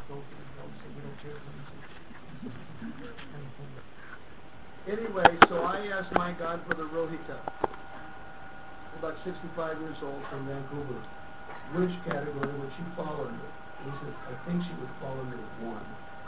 Tulsi himself, so we don't care what he says. Anyway, so I asked my godbrother Rohita, about 65 years old from Vancouver, which category would she fall under? He said, I think she would fall under 1.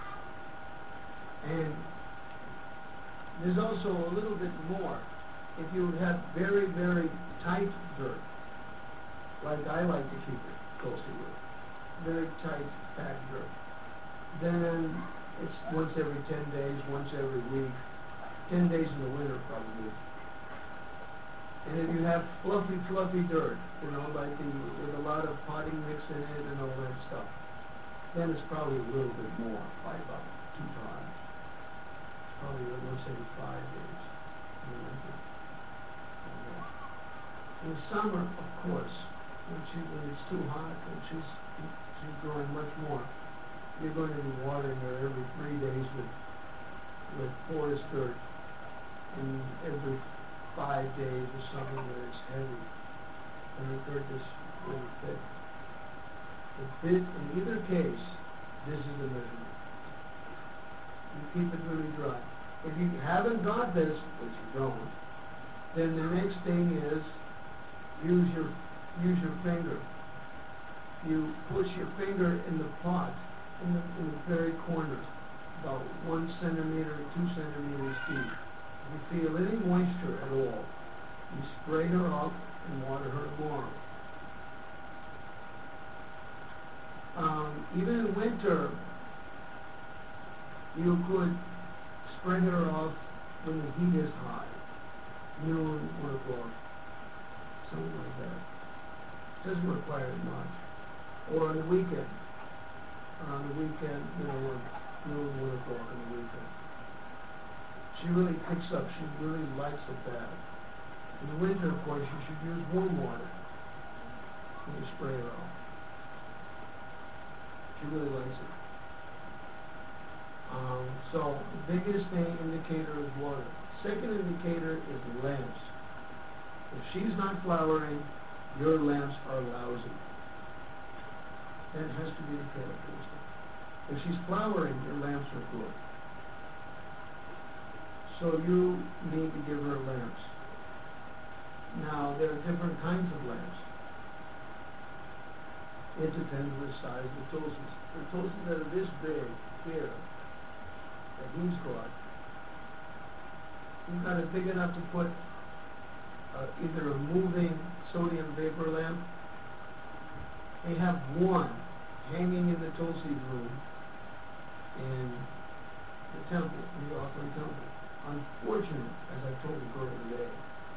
And there's also a little bit more. If you have very, very tight dirt, like I like to keep it Tulsi with, very tight, packed dirt, then it's once every 10 days, once every week, 10 days in the winter probably. And if you have fluffy, fluffy dirt, you know, like with a lot of potting mix in it and all that stuff, then it's probably a little bit more, by about 2 times. Probably once every 5 days in the winter. In the summer, of course, when it's too hot and she's growing much more, you're going to be watering her every 3 days with porous dirt, and every 5 days or something where it's heavy, and the dirt is really thick. In either case, this is the measurement. You keep it really dry. If you haven't got this, which you don't, then the next thing is use your finger. You push your finger in the pot, in the very corner, about 1 centimeter, 2 centimeters deep. If you feel any moisture at all, you spray her off and water her tomorrow. Even in winter, you could spray her off when the heat is high, noon, 1 o'clock, something like that. Doesn't require much. Or on the weekend. You know, noon, 1 o'clock on the weekend. She really picks up. She really likes it bad. In the winter, of course, you should use warm water when you spray her off. She really likes it. So the biggest indicator is water. Second indicator is lamps. If she's not flowering, your lamps are lousy. That has to be the characteristic. If she's flowering, your lamps are good. So you need to give her lamps. Now, there are different kinds of lamps. It depends on the size of the tulsis. The tulsis that are this big here, that he's got, you've got it big enough to put either a moving sodium vapor lamp. They have one hanging in the tulsi room in the temple, in the offering temple. Unfortunate, as I told the girl today,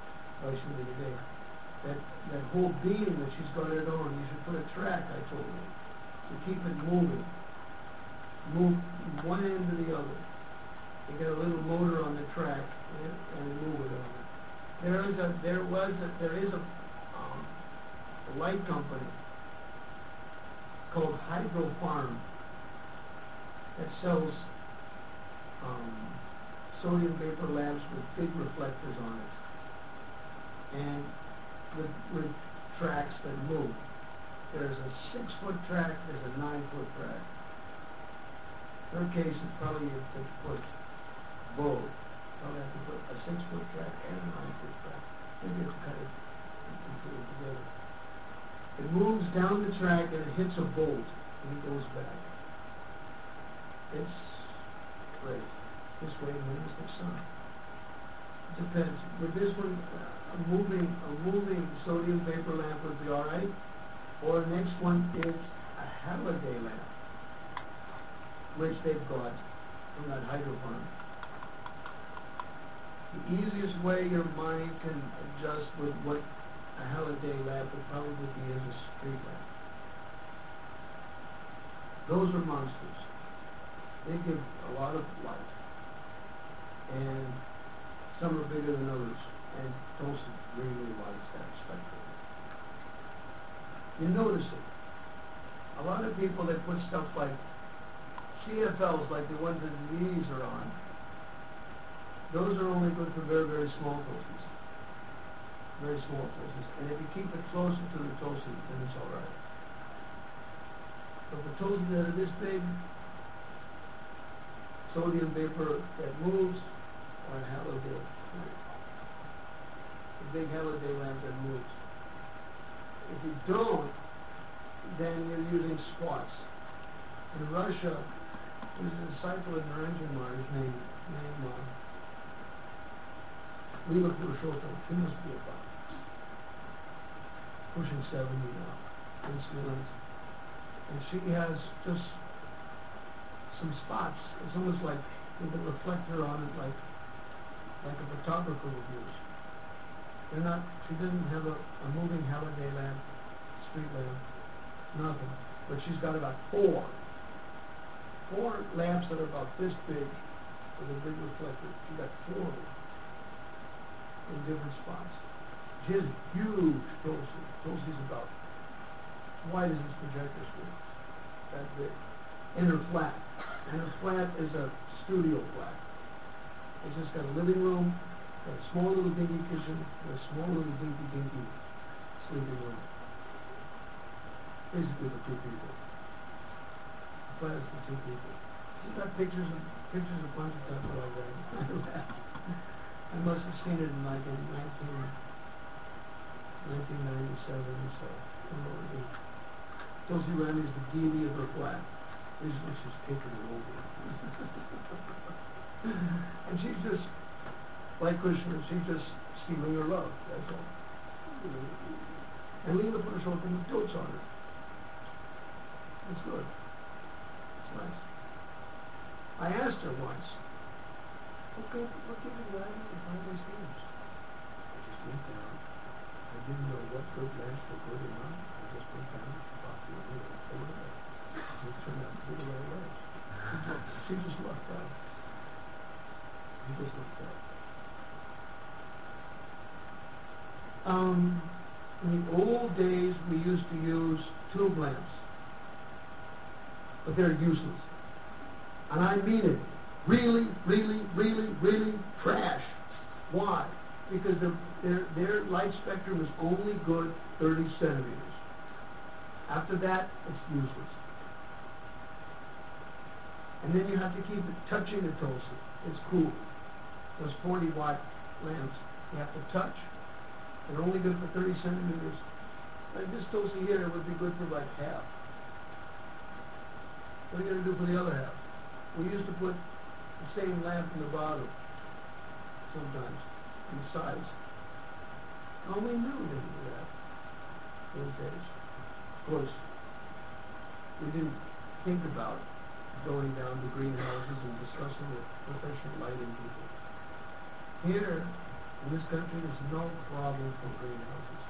that whole beam that she's got it on, you should put a track, I told her, to keep it moving. Move one end to the other. You get a little motor on the track and move it over. There is a light company called Hydro Farm that sells sodium vapor lamps with big reflectors on it, and with tracks that move. There's a 6-foot track, there's a 9-foot track. Her case is probably a 6-foot bow. Probably have to put a 6-foot track and a 9-foot track. Maybe it's cut it and put it together. It moves down the track and it hits a bolt and it goes back. It's great. This way it moves the sun. It depends. With this one, a moving sodium vapor lamp would be all right. Or the next one is a Halliday lamp, which they've got from that Hydro Farm. The easiest way your mind can adjust with what a Halliday lamp would probably be is a street lamp. Those are monsters. They give a lot of light. And some are bigger than others. And Tulsi really likes that spectrum. You notice it. A lot of people, they put stuff like CFLs, like the ones that the knees are on. Those are only good for very, very small tulsis. Very small tulsis. And if you keep it closer to the tulsi, then it's all right. But the toes that are this big, sodium vapor that moves, or a halogen. The big halogen lamp that moves. If you don't, then you're using spots. In Russia, there's a disciple of Narendranar, his name Leela Purushottam. She must be about pushing 70 now, in Sri Lanka. And she has just some spots. It's almost like with a reflector on it, like a photographer would use. They're not. She doesn't have a moving holiday lamp, street lamp, nothing. But she's got about four lamps that are about this big with a big reflector. She's got four of them in different spots. She has huge Tulsi. Tulsi's about as wide as this projector screen, that big. In her flat. And her flat is a studio flat. It's just got a living room, got a small little dinky kitchen, and a small little dinky sleeping room. Basically for two people. The flat is for two people. She's got pictures a bunch of times like that. I must have seen it in like in 1997 or so. Tulsi Rani is the deity of her flat. This is when she's taking it over. And she's just, like Krishna, she's just stealing her love, that's all. And Leela Purushottam dotes on her. It's good. It's nice. I asked her once, what gave you the idea to find these things? I just went down. I didn't know what good lamps were good or not. I just went down and bought the other and pulled it out. It turned out to be the right way. She just lucked out. She just lucked out. In the old days, we used to use tube lamps, but they're useless. And I mean it. Really, really, really, really trash. Why? Because their light spectrum is only good 30 centimeters. After that, it's useless. And then you have to keep it touching the Tulsi. It's cool. Those 40-watt lamps, you have to touch. They're only good for 30 centimeters. Like this Tulsi here would be good for like half. What are you going to do for the other half? We used to put the same lamp in the bottom sometimes, in size. Oh, we knew we didn't do that those days. Of course, we didn't think about going down to greenhouses and discussing with professional lighting people. Here, in this country, there's no problem for greenhouses.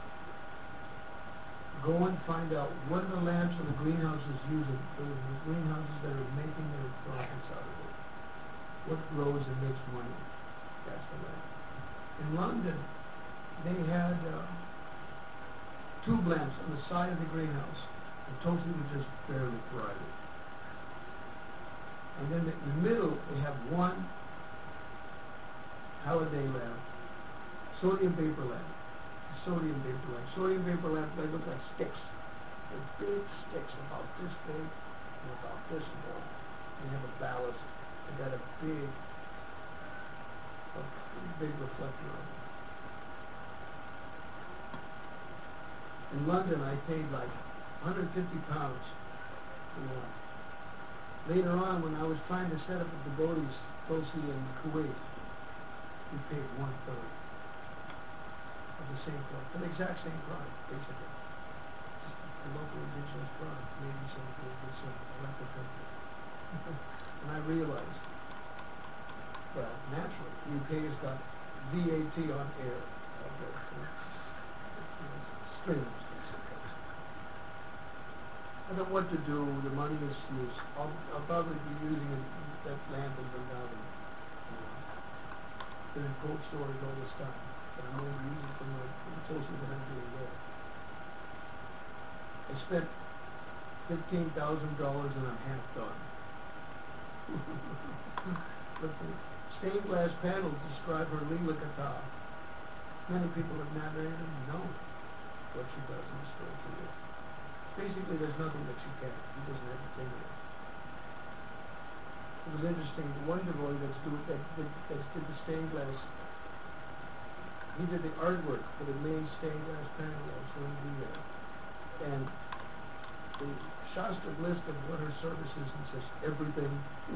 Go and find out what are the lamps of the greenhouses using, the greenhouses that are making their profits out of it. What grows and makes money? That's the lamp. In London, they had tube lamps on the side of the greenhouse. The Tulsi was just barely thriving. And then in the middle, they have one halogen lamp, sodium vapor lamp. Sodium vapor lamp, they look like sticks. They're big sticks, about this big and about this long. They have a ballast. They got a big reflector on it. In London, I paid like 150 pounds for one. Later on, when I was trying to set up a devotees Tulsi in Kuwait, we paid 1/3 of the same product, the exact same product, basically. Just a local indigenous product, maybe some replica. And I realized, well, naturally, the UK has got VAT on air. Strange. I don't know what to do. The money is loose. I'll probably be using that lamp in Vrindavan. Been in cold storage all this time, but I'm going to use it for the Tulsi that I'm doing there. I spent $15,000 and I'm half done. But the stained glass panels describe her Leela Katha. Many people have never even known what she does in the spiritual world. basically there's nothing that she can't. He doesn't have to think of it. It was interesting. The one devotee that did the stained glass. He did the artwork for the main stained glass panel that was going to be there. And the Shastra list of what her service is, and says everything.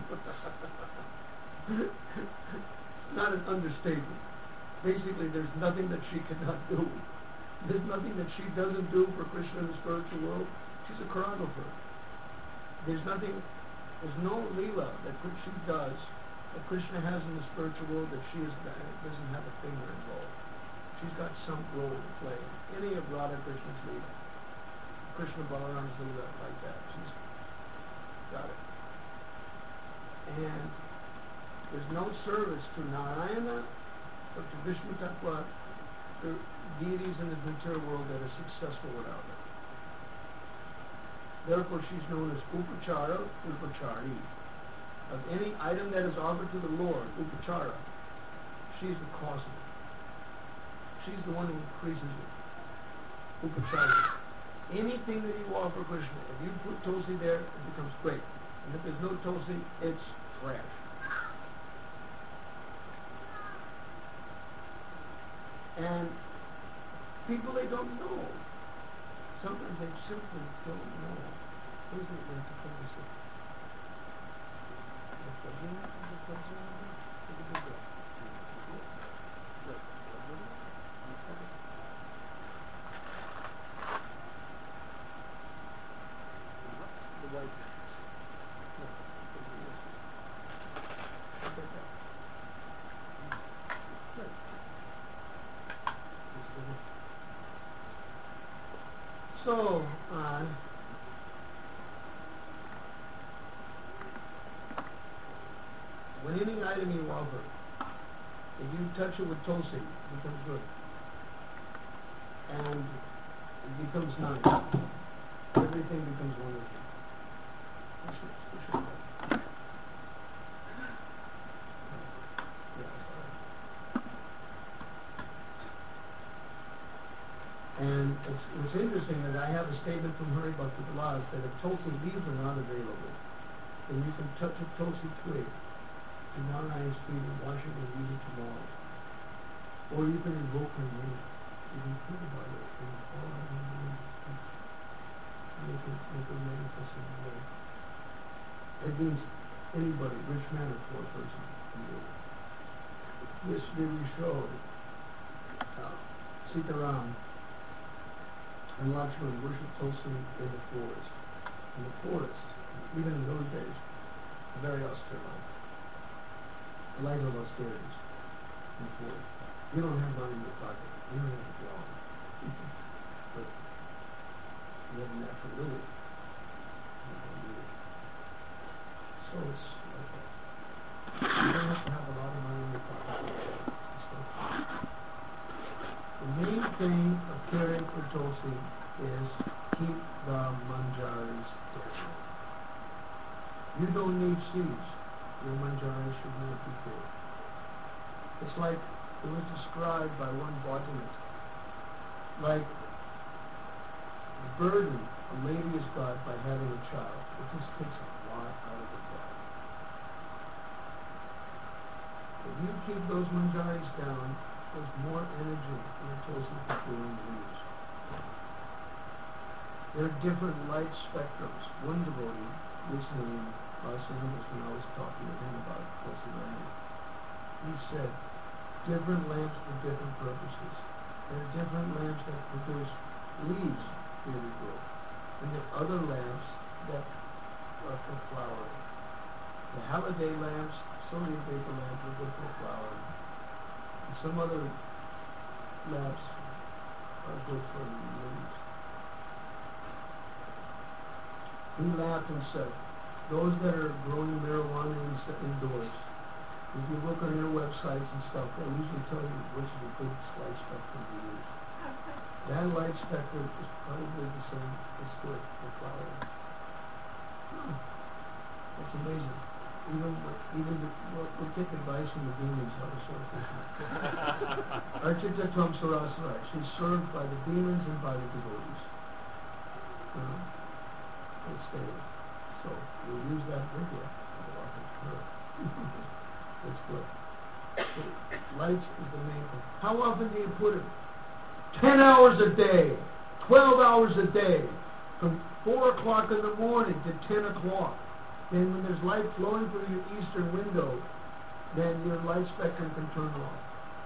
Not an understatement. Basically, there's nothing that she cannot do. There's nothing that she doesn't do for Krishna in the spiritual world. She's a choreographer. There's no Leela that she does, that Krishna has in the spiritual world, that she doesn't have a finger involved. She's got some role to play. Any of Radha Krishna's Leela. Krishna Balaram's Leela, like that. She's got it. And there's no service to Narayana or to Vishnu Tattva, the deities in the material world, that are successful without her. Therefore, she's known as Upachara, Upachari. Of any item that is offered to the Lord, Upachara, she's the cause of it. She's the one who increases it. Upachari. Anything that you offer Krishna, if you put Tulsi there, it becomes great. And if there's no Tulsi, it's trash. And people, they don't know. Sometimes they simply don't know. What is it like to come to say? The white So, when any item you offer, if you touch it with Tulsi, it becomes good. And it becomes nice. Everything becomes wonderful. And it's interesting that I have a statement from Hari Bhakti Vilas that if Tulsi leaves are not available, then you can touch a Tulsi twig to Narayan's feet and wash it and eat it tomorrow. Or you can invoke her name. You can think about it and call out her name. Make it manifest in a way. It means anybody, rich man or poor person, can do it. Yesterday we showed Sitaram and Lakshman worship Tulsi in the forest. In the forest, even in those days, a very austere life. A life of austerities in the forest. You don't have money in your pocket. You don't have a job. But you have a natural ability. So it's like that. You don't have to have a lot of money in your pocket. The main thing of caring for Tulsi is keep the manjaris there. You don't need seeds. Your manjaris should not be there. It's like it was described by one botanist, like the burden a lady has got by having a child. It just takes a lot out of the body. If you keep those manjaris down, there's more energy in the Tulsi that you don't use. There are different light spectrums. One devotee recently in Los Angeles, when I was talking to him about Tulsi Rani, he said, different lamps for different purposes. There are different lamps that produce leaves really good. And there are other lamps that are for flowering. The holiday lamps, sodium vapor lamps, are good for flowering. And some other lamps are good for leaves. He laughed and said, those that are growing marijuana indoors, if you look on their websites and stuff, they usually tell you which is a good light spectrum to use. That light spectrum is probably the same as good for flowering. That's amazing. We'll take advice from the demons how to serve Krishna. Archita Tvam Saraswara. She's served by the demons and by the devotees. It's stable. So we'll use that bricklet. That's good. So lights is the main thing. How often do you put it? 10 hours a day, 12 hours a day, from 4 o'clock in the morning to 10 o'clock. Then when there's light flowing through your eastern window, then your light spectrum can turn off.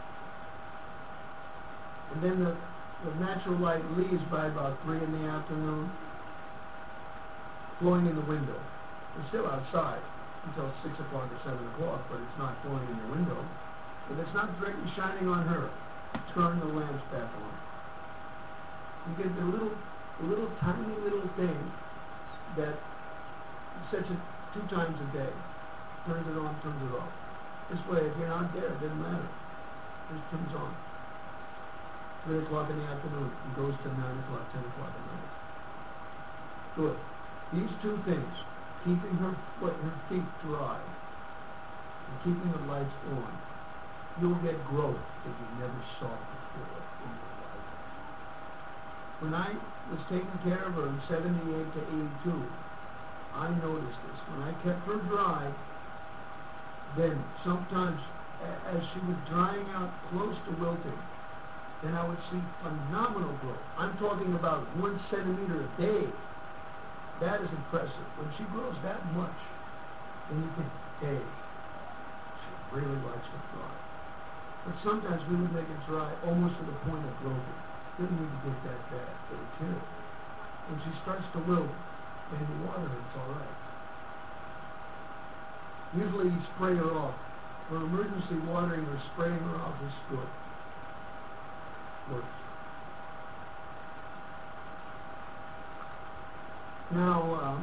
And then the natural light leaves by about 3 in the afternoon, flowing in the window. It's still outside until 6 o'clock or 7 o'clock, but it's not flowing in your window. If it's not directly shining on her, turn the lamps back on. You get the little tiny little thing that sets it 2 times a day. Turns it on, turns it off. This way, if you're not there, it doesn't matter. It just turns on. 3 o'clock in the afternoon, and goes to 9 o'clock, 10 o'clock at night. Good. These 2 things, keeping her feet dry, and keeping the lights on, you'll get growth that you never saw before in your life. When I was taking care of her in 78 to 82, I noticed this. When I kept her dry, then sometimes as she was drying out close to wilting, then I would see phenomenal growth. I'm talking about 1 centimeter a day. That is impressive. When she grows that much, then you think, hey, she really likes to dry. But sometimes we would make it dry almost to the point of wilting. Didn't need to get that bad for the kid. When she starts to wilt, then you water her, it's all right. Usually you spray her off. For emergency watering or spraying her off is good. Works. Now,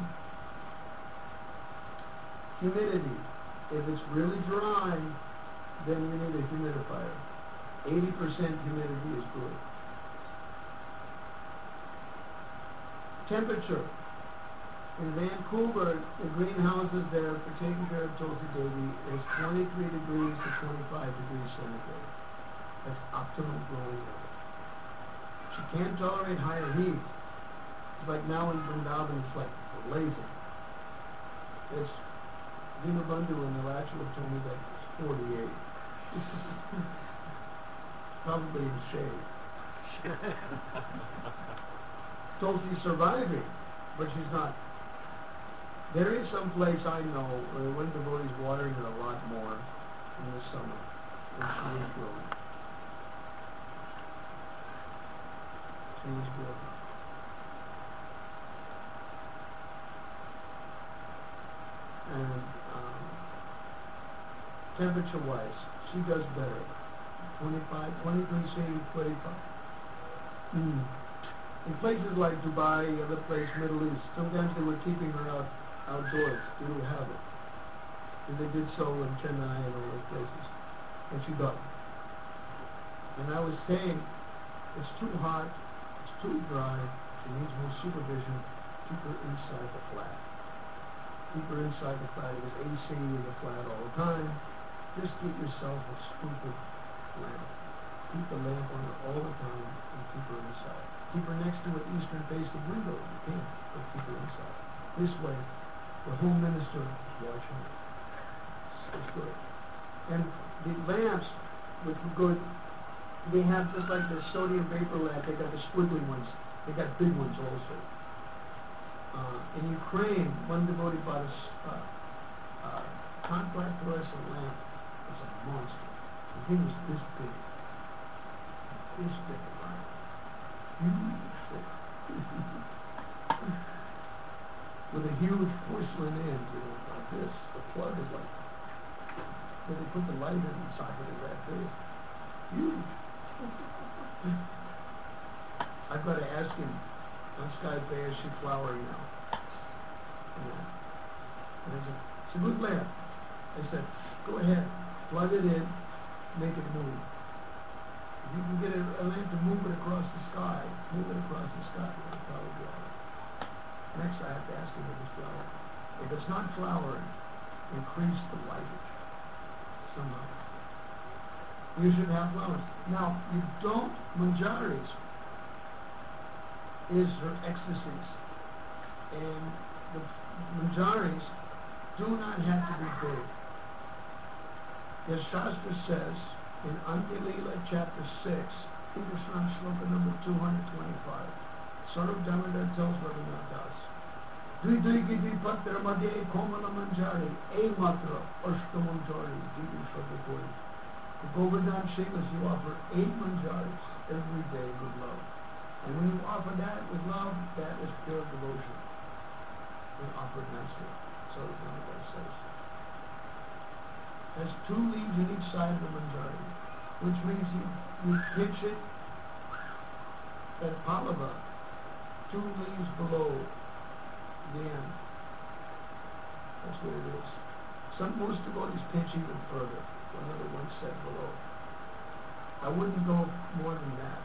humidity. If it's really dry, then you need a humidifier. 80% humidity is good. Temperature. In Vancouver, the greenhouses there for taking care of Tulsi Devi is 23 degrees to 25 degrees centigrade. That's optimal growing level. She can't tolerate higher heat. It's like now in Vrindavan, it's like blazing. It's Dinabandhu and Nilachal told me that it's 48. Probably in shade. Tulsi's surviving, but she's not. There is some place I know where one devotee is watering her a lot more in the summer, and she is growing. She is growing. And temperature-wise, she does better. 25, 23 C, 25. In places like Dubai, other places, Middle East, sometimes they were keeping her outdoors due to habit. And they did so in Chennai and all those places. And she doesn't. And I was saying, it's too hot, it's too dry, she needs more supervision. Keep her inside the flat. Keep her inside the flat. There's AC in the flat all the time. Just get yourself a stupid lamp. Keep the lamp on her all the time and keep her inside. Keep her next to an eastern facing window if you can, but keep her inside. This way, the home minister is watching her. It's good. And the lamps, which are good, they have just like the sodium vapor lamp, they got the squiggly ones. They got big ones also. In Ukraine, one devotee bought a contract fluorescent lamp. It was a monster. The thing was this big. This big, right? Huge thing. With a huge porcelain end, like this. The plug is like, where they put the light in the socket is that big. Huge. I've got to ask him, on Skype, is she flowering now? And I said, it's a good lamp. I said, go ahead, plug it in, make it move. If you can get a lamp to move it across the sky, it'll probably be all right. Next, I have to ask him if it's flowering. If it's not flowering, increase the lightage somehow. You should have flowers. Now, you don't, manjaris is her ecstasies. And the manjaris do not have to be big. The Shastra says in Anvilila chapter 6, Indushan Shloka number 225, Sarup Damodar tells Raghunath Das, Dui Dui Ki Dvipatra Madhye Komala Manjari, A Matra, Ashta Manjari, Jivi Shradhapuri. The Govardhan Shilas, you offer 8 manjaris every day with love. And when you offer that with love, that is pure devotion. When offered nicely. So Damodar says. Has 2 leaves in each side of the manjari, which means you pitch it at Pallava, 2 leaves below the end. That's what it is. Most devotees pitch even further, another 1 set below. I wouldn't go more than that.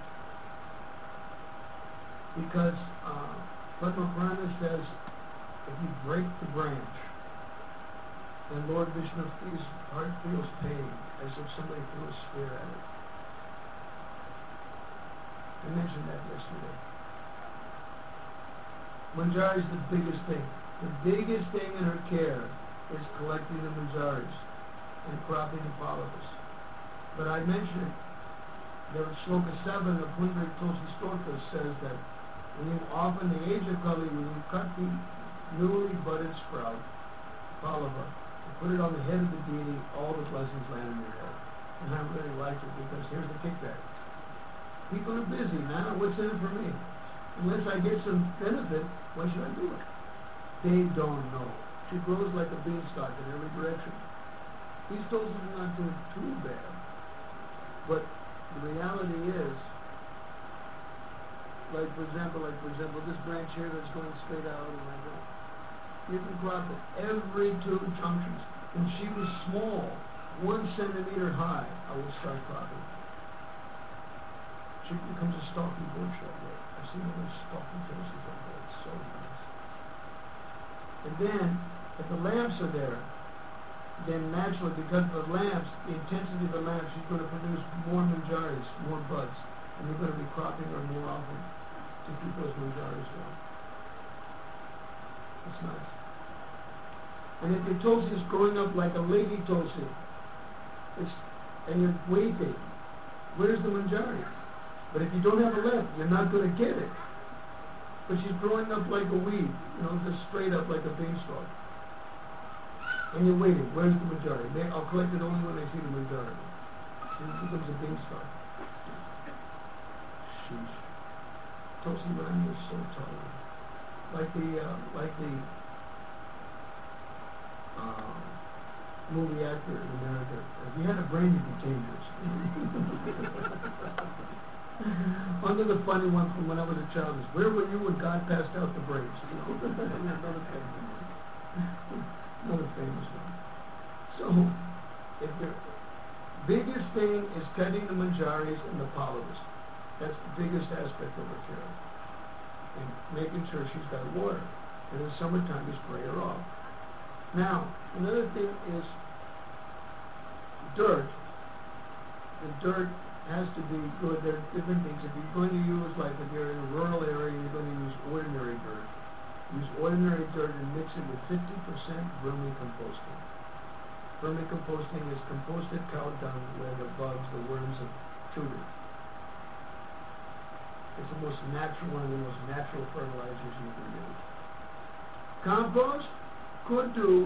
Because Padma Purana says, if you break the branch, and Lord Vishnu's heart feels pain, as if somebody threw a spear at it. I mentioned that yesterday. Manjari is the biggest thing. The biggest thing in her care is collecting the manjaris and cropping the polybus. But I mentioned it. There in Shloka 7 of Pundarik Tulsi Stotra says that when you offer in the age of Kali, when you cut the newly budded sprout, polyba, put it on the head of the deity, all the blessings land on your head. And I really like it because here's the kickback. People are busy now. What's in it for me? Unless I get some benefit, why should I do it? They don't know. She grows like a beanstalk in every direction. These doses are not doing too bad. But the reality is, like for example, this branch here that's going straight out of my door. You can crop it every 2 junctions. When she was small, 1 centimeter high, I would start cropping. She becomes a stalky bush that way. I've seen little stalky faces like that. It's so nice. And then, if the lamps are there, then naturally, because of the lamps, the intensity of the lamps, she's going to produce more manjaris, more buds. And you're going to be cropping her more often to keep those manjaris going. It's nice. And if your tulsi is growing up like a lady tulsi, and you're waiting, where's the manjari? But if you don't have a left, you're not going to get it. But she's growing up like a weed, just straight up like a beanstalk. And you're waiting, where's the manjari? I'll collect it only when I see the manjari. She becomes a beanstalk. Sheesh. Tulsi Rani is so tolerant. Like the movie actor in America. If you had a brain, you'd be dangerous. Under the funny one from when I was a child is, where were you when God passed out the brains? Another famous one. So, if your biggest thing is cutting the manjaris and the polybus, that's the biggest aspect of her care. And making sure she's got water. And in the summertime, you spray her off. Now, another thing is dirt. The dirt has to be good. There are different things. If you're going to use, like if you're in a rural area, you're going to use ordinary dirt. Use ordinary dirt and mix it with 50% vermicomposting. Vermicomposting is composted cow dung where the bugs, the worms have chewed it. It's the most natural, one of the most natural fertilizers you can use. Compost could do,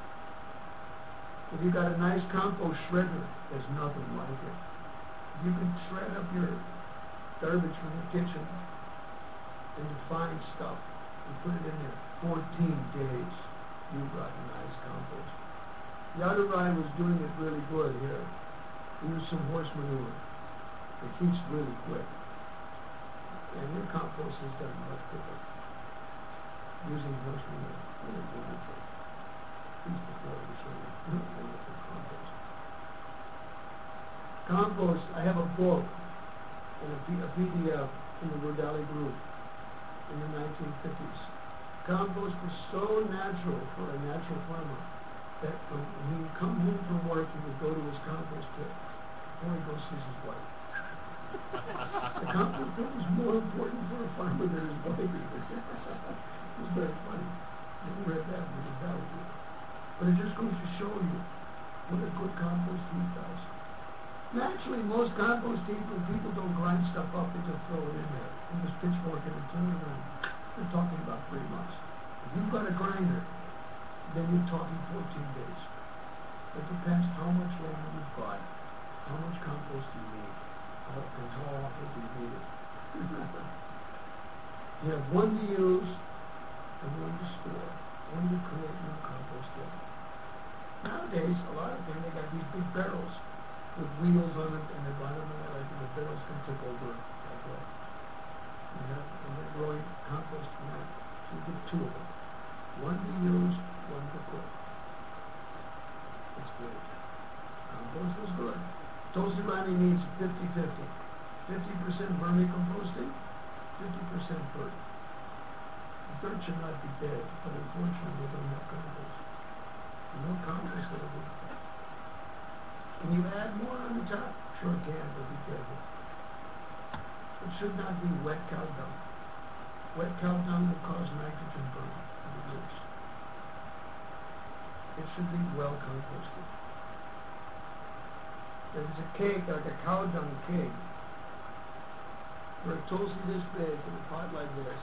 if you got a nice compost shredder, there's nothing like it. If you can shred up your garbage from the kitchen into fine stuff and put it in there, 14 days, you've got a nice compost. Yadarai was doing it really good here. He used some horse manure. It heats really quick. And your compost is done much quicker. Using horse manure. Really wonderful. He's before we show you. Wonderful compost. Compost, I have a book and a PDF from the Rodali group in the 1950s. Compost was so natural for a natural farmer that when he would come home from work, he would go to his compost pit before he goes sees his wife. The compost pit was more important for a farmer than his wife. It was very funny. Never read that when it was valuable. But it just goes to show you what a good compost heap does. Naturally, most compost heap, when people don't grind stuff up, they just throw it in there. And just pitchfork it and turn it around. They're talking about 3 months. If you've got a grinder, then you're talking 14 days. It depends how much land you've got, how much compost you need, and how often you need it. You have one to use and one to store, one to create new compost in. Nowadays, a lot of them, they got these big barrels with wheels on it, and the bottom of it, like the barrels can tip over like that. And they're growing compost from that. So you get 2 of them. One to use, one to cook. It's good. Compost is good. Toasted Ronnie needs 50-50. 50% vermicomposting, 50% dirt. The dirt should not be dead, but unfortunately we don't have compost. No compost that'll do. Can you add more on the top? Sure can, but be careful. It should not be wet cow dung. Wet cow dung will cause nitrogen burn in the roots. It should be well composted. There's a cake, like a cow dung cake, for a toasty this big in a pot like this,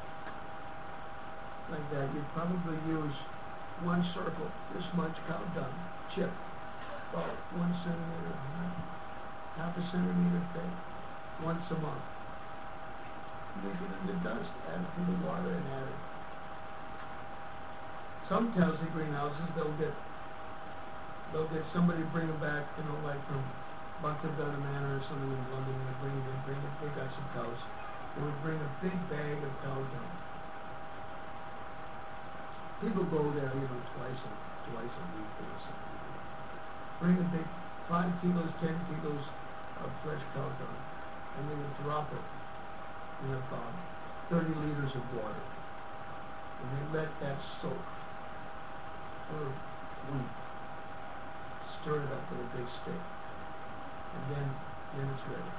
like that, you'd probably use 1 circle, this much cow dung, chip, about 1 centimeter, half a centimeter thick, once a month. Make it into dust, add it to the water and add it. Some Towsley greenhouses, they'll get somebody bring them back, like from Buckland Manor or something in London, and they got some cows. They would bring a big bag of cow dung. People go there, twice a week or something. Bring a big 5 kilos, 10 kilos of fresh cow dung, and they would drop it in about 30 liters of water. And they let that soak for a week. Stir it up with a big stick. And then it's ready.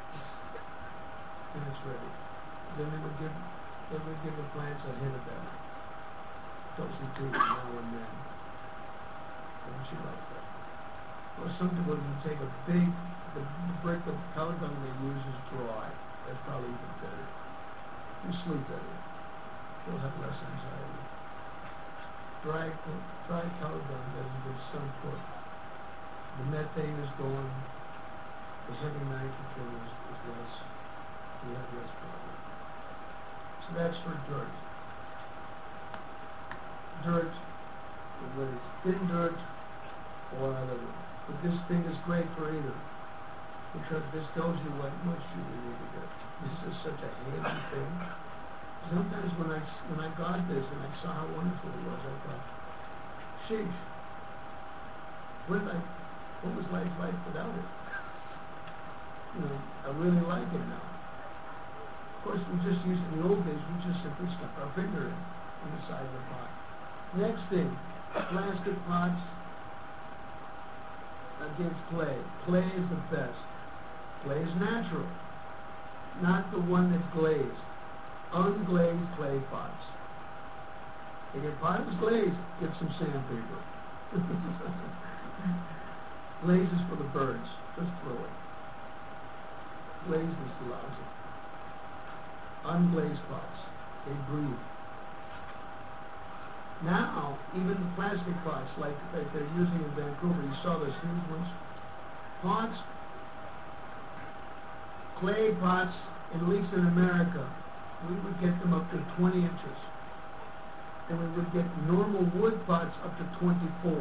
Then it's ready. Then they would give the plants a hit of that. Toasty tea now and then. Don't you like that? Or some people can take the brick of cow dung they use is dry. That's probably even better. You sleep better. You'll have less anxiety. Dry cow dung doesn't get sun cooked. The methane is gone. The heavy nitrogen is less. You have less problem. So that's for dirt. Dirt, whether it's thin dirt or other one. But this thing is great for either, because this tells you what much you really need to get. This is such a handy thing. Sometimes when I got this and I saw how wonderful it was, I thought, sheesh, what was life like without it? I really like it now. Of course, we just used, in the old days, we just simply stuck our finger in the side of the pot. Next thing, plastic pots against clay. Clay is the best. Clay is natural, not the one that's glazed. Unglazed clay pots. If your pot is glazed, get some sandpaper. Glaze is for the birds. Just throw it. Glazed is lousy. Unglazed pots, they breathe. Now, even the plastic pots, like they're using in Vancouver, you saw those huge ones. Pots, clay pots, at least in America, we would get them up to 20 inches. And we would get normal wood pots up to 24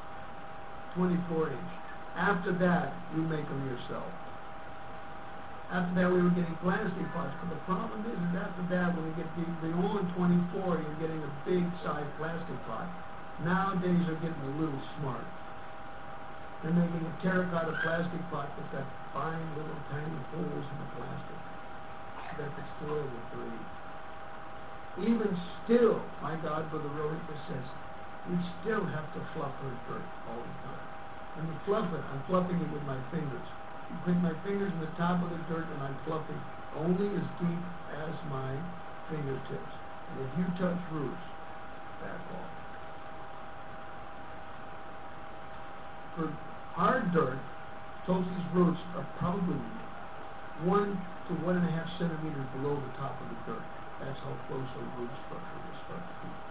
inch. After that, you make them yourself. After that, we were getting plastic pots, but the problem is that after that, when you get beyond 24, you're getting a big-sized plastic pot. Nowadays, they're getting a little smart. They're making a terracotta plastic pot that's got fine little tiny holes in the plastic that the soil will breathe. Even still, my God, Brother Rohit says, we still have to fluff her dirt all the time. When you fluff it, I'm fluffing it with my fingers. I put my fingers in the top of the dirt and I'm fluffing only as deep as my fingertips. And if you touch roots, back off. For hard dirt, Tulsi's roots are probably 1 to 1.5 centimeters below the top of the dirt. That's how close the root structure will start to be.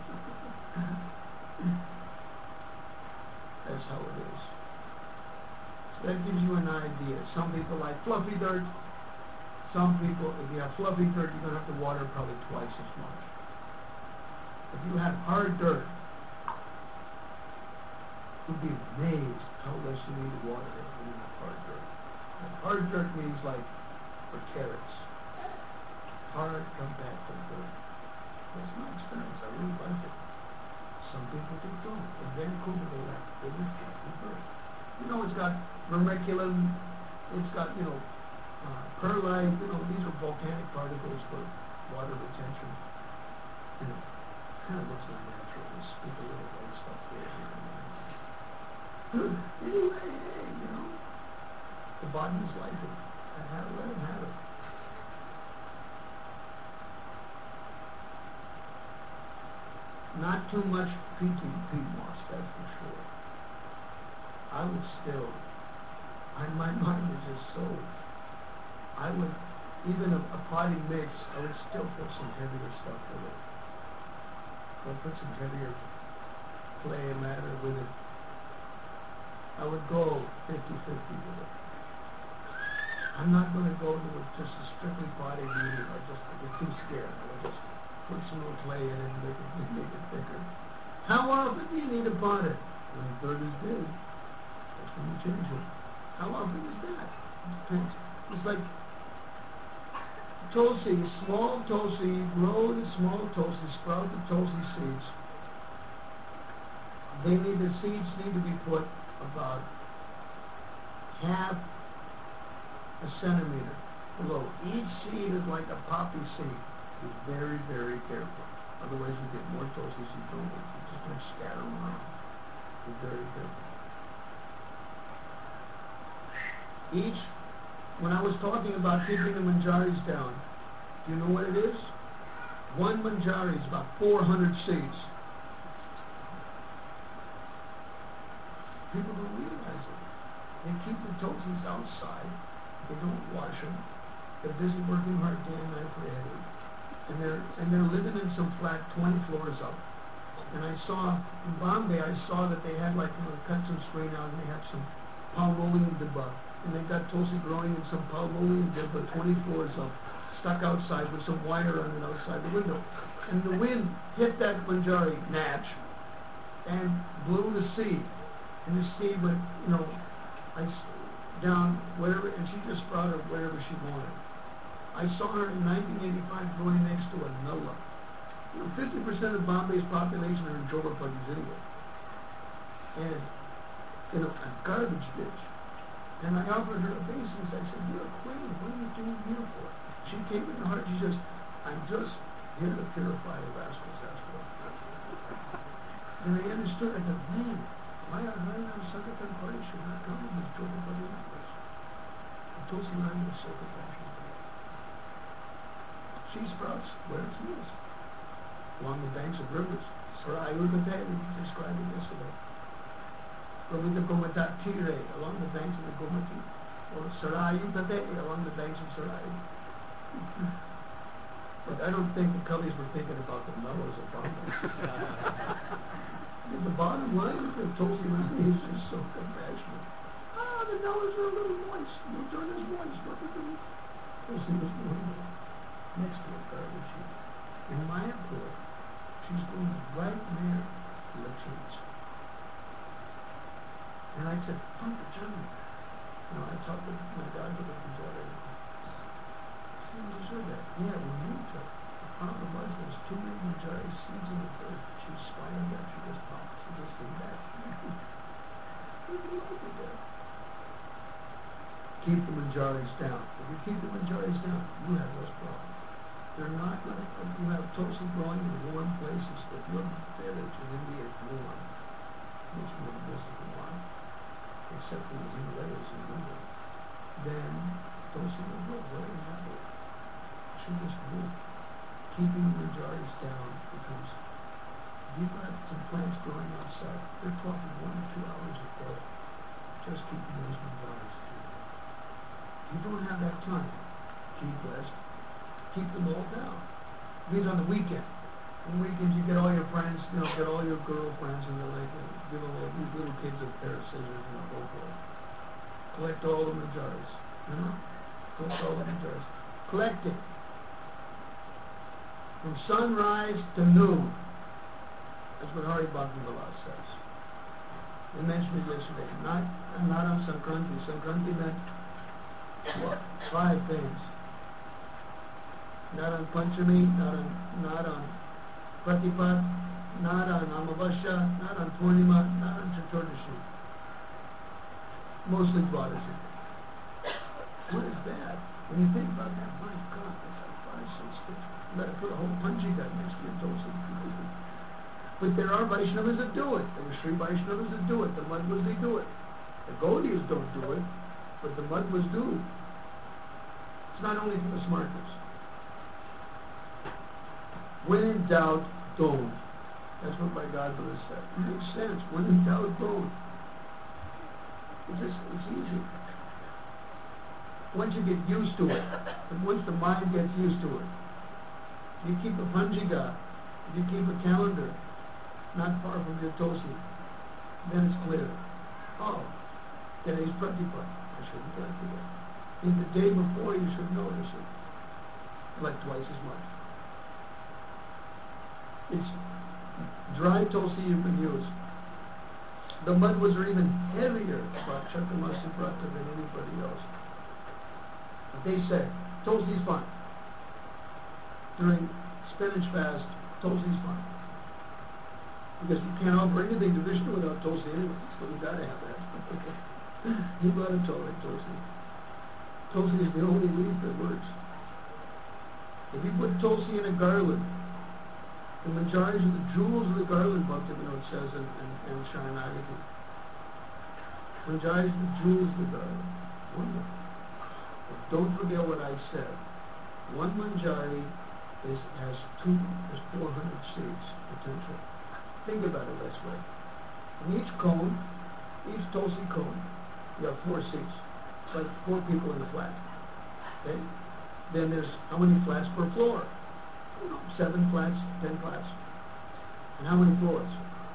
That's how it is. So that gives you an idea. Some people like fluffy dirt. Some people, if you have fluffy dirt, you're going to have to water probably twice as much. If you have hard dirt, you'll be amazed how less you need to water it when you have hard dirt. And hard dirt means like for carrots. Hard, compacted dirt. That's my experience. I really like it. Some people just don't. In Vancouver, they like really fluffy dirt. You know, it's got vermiculite, it's got, perlite, these are volcanic particles for water retention. Kind of looks unnatural. They stick a little white stuff there. Anyway, hey, the botanists like it. Let them have it. Not too much peat moss, that's for sure. I would still, my mind is just so, I would, even a potting mix, I would still put some heavier stuff with it. I'd put some heavier clay matter with it. I would go 50-50 with it. I'm not going to go to just a strictly potting medium. I get too scared. I would just put some little clay in it and make it thicker. How often do you need to pot it? When the dirt is big. That's when you change it. How often is that? It depends. It's like Tulsi, small Tulsi, grow the small Tulsi, sprout the Tulsi seeds. The seeds need to be put about half a centimeter below. Each seed is like a poppy seed. Be very, very careful. Otherwise you get more Tulsi seeds over. You're just going to scatter them around. Be very careful. When I was talking about keeping the manjaris down, do you know what it is? One manjari is about 400 seeds. People don't realize it. They keep the Tulsis outside. They don't wash them. They're busy working hard day and night for a headache. And they're living in some flat 20 floors up. And I saw, in Bombay, I saw that they had cut some screen out and they had some palmoleum dibba. And they got Tulsi growing in some palmoleum dibba 20 floors up, stuck outside with some wire on it outside the window. And the wind hit that manjari natch and blew the seed. And the seed went, down wherever, and she just sprouted wherever she wanted. I saw her in 1985 growing next to a nulla. 50% of Bombay's population are in chobapuggies anyway. And in a garbage ditch. And I offered her a basis. I said, "You're a queen. What are you doing here for?" She came in hard. She says, "I'm just here to purify the rascals, that's what." And I understood. I said, "Man, why are Sakatan Party should not come to these chobapuggy numbers?" I told you I'm the Sakatan. She sprouts where it's used. Along the banks of rivers. Sarayu Gate, we described it yesterday. Gomita Gomata Tire, along the banks of the Gomati. Or Sarayu Gate, along the banks of Sarayu. But I don't think the Cullies were thinking about the mellows of Bombay. The bottom line is that Tulsi is just so compassionate. The mellows are a little moist. The dirt is moist. What to do? Tulsi was doing that. Next to a garbage heap. In Mayapur, she's going right near latrines. And I said, Pankajani. I talked to my dad with the Pujari. She didn't deserve that. Yeah, we moved her. The problem was there's too many Pujari seeds in the dirt. She's spying that. She just popped. She just did that. Keep the Manjaris down. If you keep the Manjaris down, you have less problems. They're not going to, you have Tulsi growing in warm places. If your village in India is warm, most of the most of the warm, except for the Himalayas in winter, then Tulsi will grow very happily. She just grew. keeping the manjaris down becomes, if you've got some plants growing outside, they're talking 1 or 2 hours a day, just keeping those manjaris down. If you don't have that time, keep blessed, keep them all down. It means on the weekend. On the weekends you get all your friends, get all your girlfriends and they're like, give all these little kids a pair of scissors and a GoPro. Collect all the manjaris, collect all the manjaris. Collect it. From sunrise to noon. That's what Hari Bhakti-Vilas says. We mentioned it yesterday. Not on Sankranti. Sankranti meant what? 5 things. Not on Panchami, not on Pratipat, not on Amavasya, not on Purnima, not on Chaturdashi. Mostly Dwadashi. What is that? When you think about that, my God, it's like 5, 6 things. You got to put a whole Panchika next to your Tulsi. But there are Vaishnavas that do it. There were Sri Vaishnavas that do it. The Madhvas, they do it. The Gaudiyas don't do it, but the Madhvas do. It's not only for the smarters. When in doubt, don't. That's what my godmother said. It makes sense. When in doubt, don't. It's easy. Once you get used to it, and once the mind gets used to it, if you keep a Panchika, if you keep a calendar, not far from your Tulsi, then it's clear. Oh, today's Pratipat. I shouldn't collect it. In the day before, you should notice it. Like twice as much. It's dry Tulsi you can use. The Madhvas are even heavier about Chaturmasi Prata than anybody else. But they say, Tulsi's fine. During spinach fast, Tulsi's fine. Because you can't offer anything to Vishnu without Tulsi anyway, so you've got to have that. You've got to tolerate Tulsi. Tulsi is the only leaf that works. If you put Tulsi in a garland, the manjaris are the jewels of the garland, Bhaktivinoda says in Sharanagati. Manjaris are the jewels of the garland. Wonderful. But don't forget what I said. One manjari has 400 seeds potential. Think about it this way. In each cone, each Tulsi cone, you have 4 seats. It's like 4 people in a flat. Okay? Then there's how many flats per floor? 7 flats, 10 flats. And how many floors?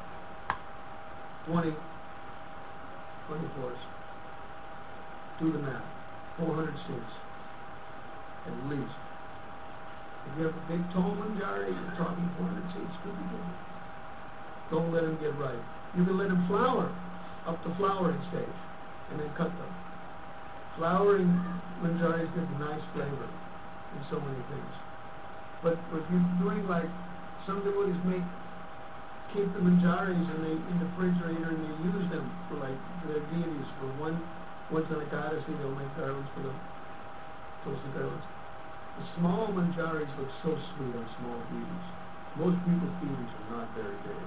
20 floors. Do the math. 400 seats. At least. If you have a big tall manjari, you're talking 400 seats. Could be good. Don't let them get ripe. You can let them flower up the flowering stage and then cut them. Flowering manjaris give nice flavor in so many things. But if you're doing like some devotees keep the manjaris and they in the refrigerator and they use them for their deities. For once on a goddess, they'll make garlands for the Tulsi garlands. The small manjaris look so sweet on small deities. Most people's deities are not very big.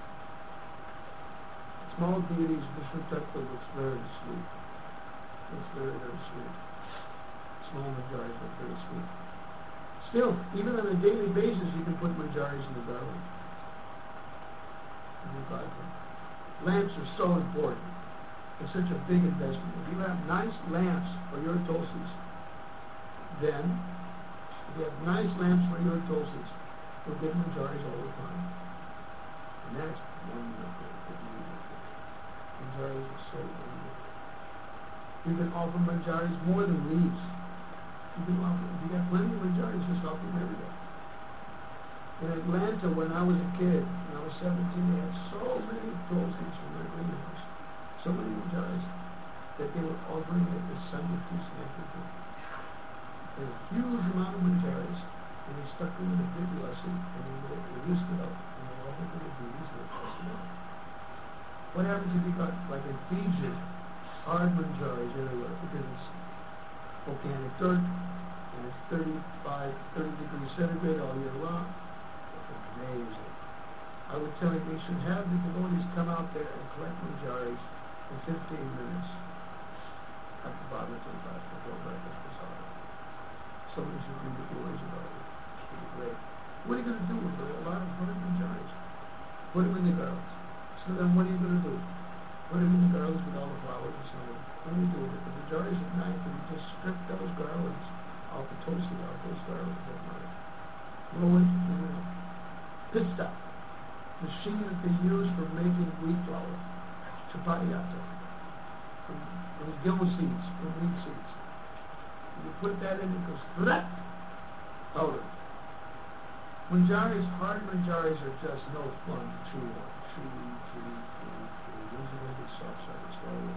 Small deities, Vishnu Tattva looks very sweet. It's very, very sweet. Small manjaris look very sweet. Still, even on a daily basis, you can put manjaris in the garland. And you buy them. Lamps are so important. It's such a big investment. If you have nice lamps for your Tulsis, then if you have nice lamps for your Tulsis, you'll get manjaris all the time. And that's wonderful. Manjaris are so wonderful. You can offer manjaris more than leaves. If you got plenty of manjaris, just offer them every day. In Atlanta, when I was a kid, when I was 17, they had so many Tulsis from their greenhouse, so many manjaris, that they were offering it as Sunday feast and everything. There was a huge amount of manjaris, and they stuck them in a big lassi, and they released it up, and they offered it to the deities, and they passed it out. What happens if you got, like in Fiji, hard manjaris everywhere, because it's volcanic dirt, and it's 30 degrees centigrade all year long? It's amazing. I would tell you they should have the devotees come out there and collect manjaris in 15 minutes at the bottom of the class before breakfast. Somebody should read the stories about it. It would be great. What are you going to do with a lot of hard manjaris? Put them in the garlands. So then what are you going to do? Put them in the garlands with all the flowers and so on. What do you do with it? The manjaris at night, and you just strip those garlands off the tulsi, off those garlands at night. Roll into the wind. Pista, machine that they use for making wheat flour. Chapatiyata. From gilmo seeds, from wheat seeds. And you put that in, it goes flat, powder. Manjaris, hard manjaris are just no fun to chew on. Chew. Those are really soft side of swallow.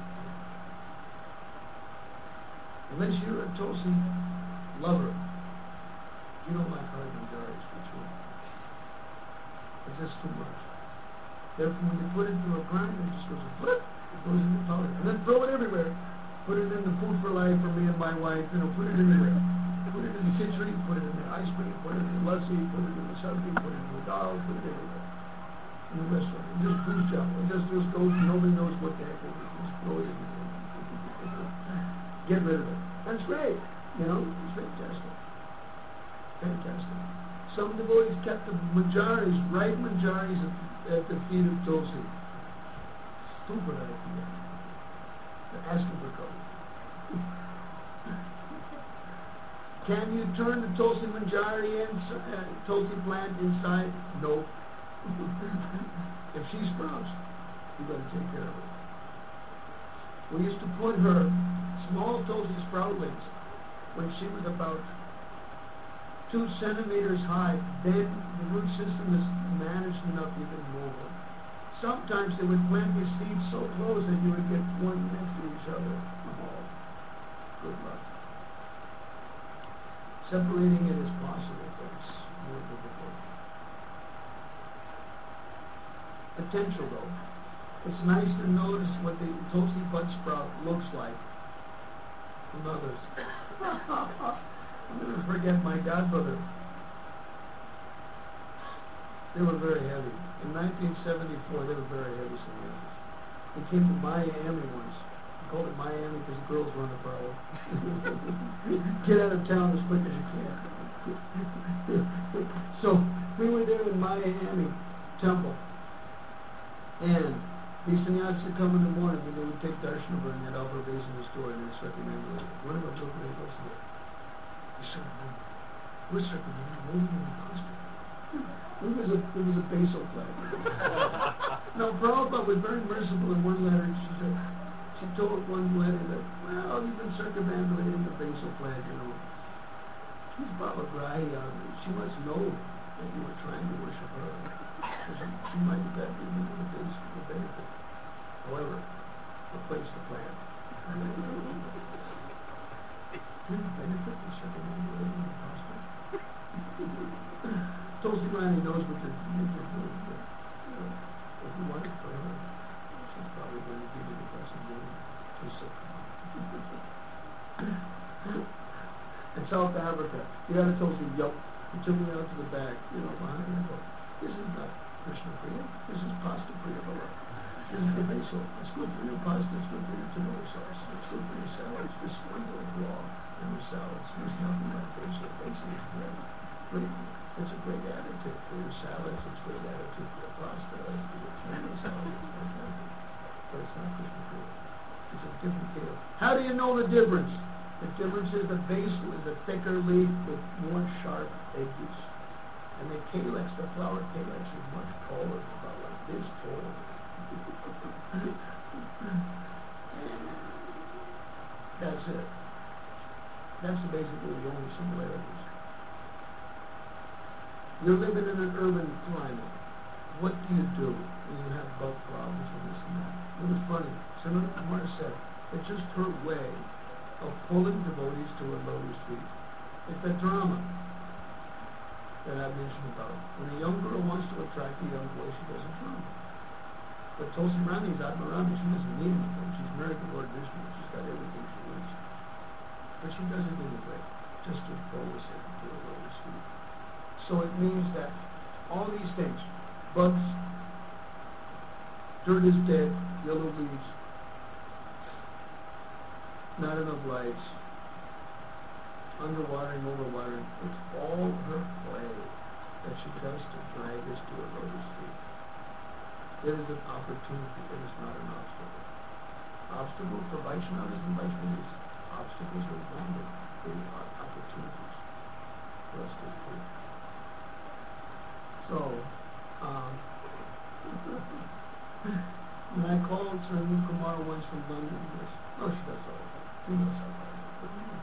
Unless you're a tulsi lover, you don't like hard manjaris for chewing. It's just too much. Therefore, when you put it into a grinder, it just goes flip, it goes in the powder. And then throw it everywhere. Put it in the food for life for me and my wife, put it everywhere. Put it in the khichdi, put it in the ice cream, put it in the lassi, put it in the sabzi, put it in the dal, put it everywhere. In the restaurant. It just goes down. It just goes, nobody knows what the heck it is. Just throw it everywhere. Get rid of it. That's great. You know, it's fantastic. Fantastic. Some devotees kept the manjaris, ripe manjaris at the feet of Tulsi. Stupid idea. They're asking for trouble. Can you turn the Tulsi manjari Tulsi plant inside? No. If she sprouts, you've got to take care of it. We used to put her small Tulsi sproutlings when she was about 2 centimeters high. Then the root system is managed enough you can move them. Sometimes they would plant these seeds so close that you would get one next to each other. Oh, good luck. Separating it is possible, but it's more difficult. Potential, though. It's nice to notice what the Tulsi bud sprout looks like from others. I'll never forget my godbrother. They were very heavy. In 1974, they were very heavy sannyasis. They came to Miami once. We called it Miami because the girls were on the prowl. Get out of town as quick as you can. So we were there in Miami temple. And these sannyasis would come in the morning and they would take darshan of her and they'd offer a vase in the store and they'd circumambulate it. One of our children goes to it. He said, we're circumambulating in the hospital. It was a basal flag. Now, Prabhupada was very merciful in one letter. She told one letter that, well, you've been circumambulating the basal flag, you know. She's Baba Grahi. She must know that you were trying to worship her. She might have got you into the base for the benefit. However, replace the plant. Didn't benefit from circumambulating the hospital. Tulsi Rani knows what they're doing, but if you want it for her, she's probably going to give you the blessing to sit. In South Africa, you got a Tulsi yoke. He took me out to the back, behind me. This is not Krishna Priya. This is Pasta Priya Baba. This is the basil. It's good for your pasta. It's good for your tomato sauce. It's good for your salads. Just sprinkle it raw in the salads. There's nothing like basil. Basil is great. It's a great additive for your salads. It's a great additive for your pasta. For your tomato salad. But it's not Krishna Priya. It's a different kale. How do you know the difference? The difference is the basil is a thicker leaf with more sharp edges. And the calyx, the flower calyx, is much taller, about like this tall. That's it. That's basically the only similarities. You're living in an urban climate. What do you do when you have bug problems and this and that? It was funny. Senator Kumar said, it's just her way of pulling devotees to her lotus feet. It's the drama that I mentioned about. When a young girl wants to attract a young boy, she does a drama. But Tulsi Rani is Atmarami. She doesn't need anything. She's married to Lord Vishnu. She's got everything she needs. But she does it anyway, just to pull us into her lotus feet. So it means that all these things, bugs, dirt is dead, yellow leaves, not enough lights, underwatering, overwatering, it's all her play. that she does to drag us to a lotus feet. It is an opportunity. It is not an obstacle. Obstacles for Vaishnavas and Vaishnavis. Obstacles are wonderful. They are opportunities for us to improve. So, when I called Sanu Kumar once from London, he goes, "Oh, she does all that. She knows how to do it."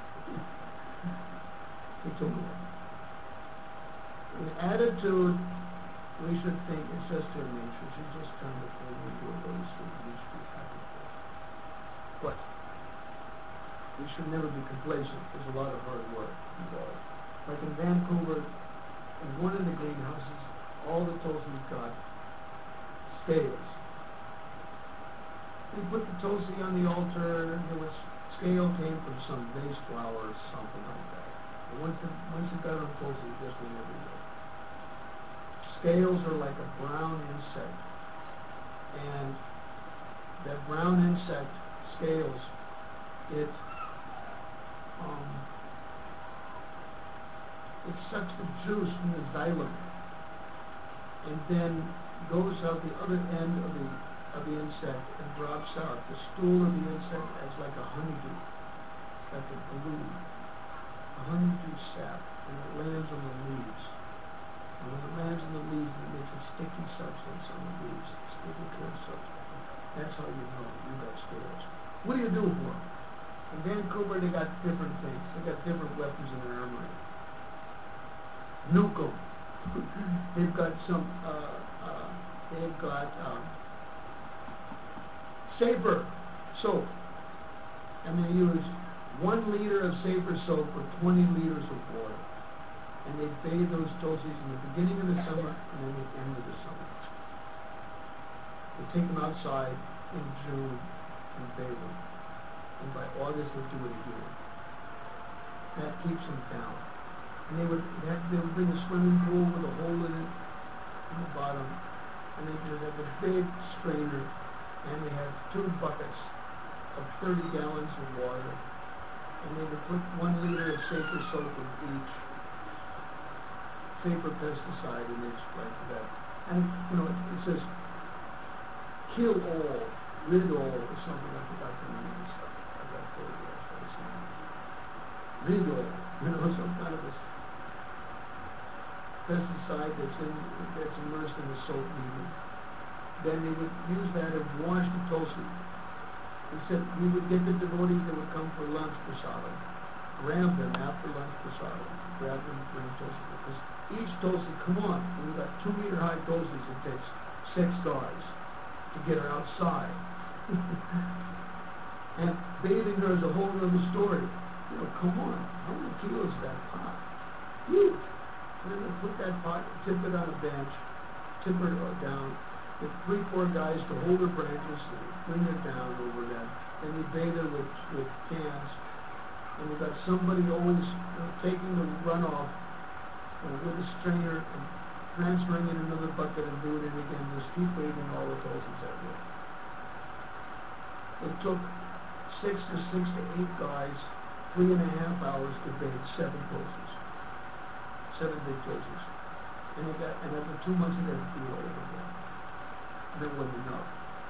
He told me that. The attitude, we should think it's just her nature. She's just trying to pull me to a lotus feet and we should be happy for her. But we should never be complacent. There's a lot of hard work involved. Like in Vancouver, in one of the greenhouses, all the tulsis got scales. They put the tulsi on the altar, there was scale came from some vase flower or something like that. And once it got on tulsi, it just went everywhere. Scales are like a brown insect, and that brown insect, scales, it sucks the juice from the xylem and then goes out the other end of the insect and drops out. The stool of the insect acts like a honeydew, like a glue, a honeydew sap, and it lands on the leaves. And when it lands on the leaves, it makes a sticky substance on the leaves, sticky clear substance. That's how you know you got scales. What do you do for them? In Vancouver, they got different things. They got different weapons in their armory. Nuke 'em. They've got some. They've got Safer soap, and they use 1 liter of Safer soap for 20 liters of water. And they bathe those tulsis in the beginning of the summer and then the end of the summer. They take them outside in June and bathe them. And by August they do it again. That keeps them down. And they would bring a swimming pool with a hole in it in the bottom. And they would have a big strainer. And they have 2 buckets of 30 gallons of water. And they would put 1 liter of Safer soap in each. Safer pesticide in each like that. And, it says, kill all, rid all, or something. I forgot the name of the stuff. I got photographs by something. Rid all, some kind of a pesticide that's immersed in the soap medium. Then they would use that and wash the tulsi. He said we would get the devotees that would come for lunch prasadam, grab them after lunch prasadam, grab them and bring tulsi. Because each tulsi, come on, when you've got 2 meter high tulsis, it takes 6 guys to get her outside. And bathing her is a whole other story. Come on, how many kilos is that pot? Huge. And then they put that pot, tip it on a bench, tip her down, get 3-4 guys to hold her branches, bring her down over that. Then you bathe her with cans. And you've got somebody always taking the runoff with a strainer and transferring it in another bucket and doing it again. Just keep bathing all the tulsis that way. It took 6 to 8 guys 3.5 hours to bathe 7 tulsis. 7 big tulsis. And after 2 months, they had to do it all over again. And it wasn't enough.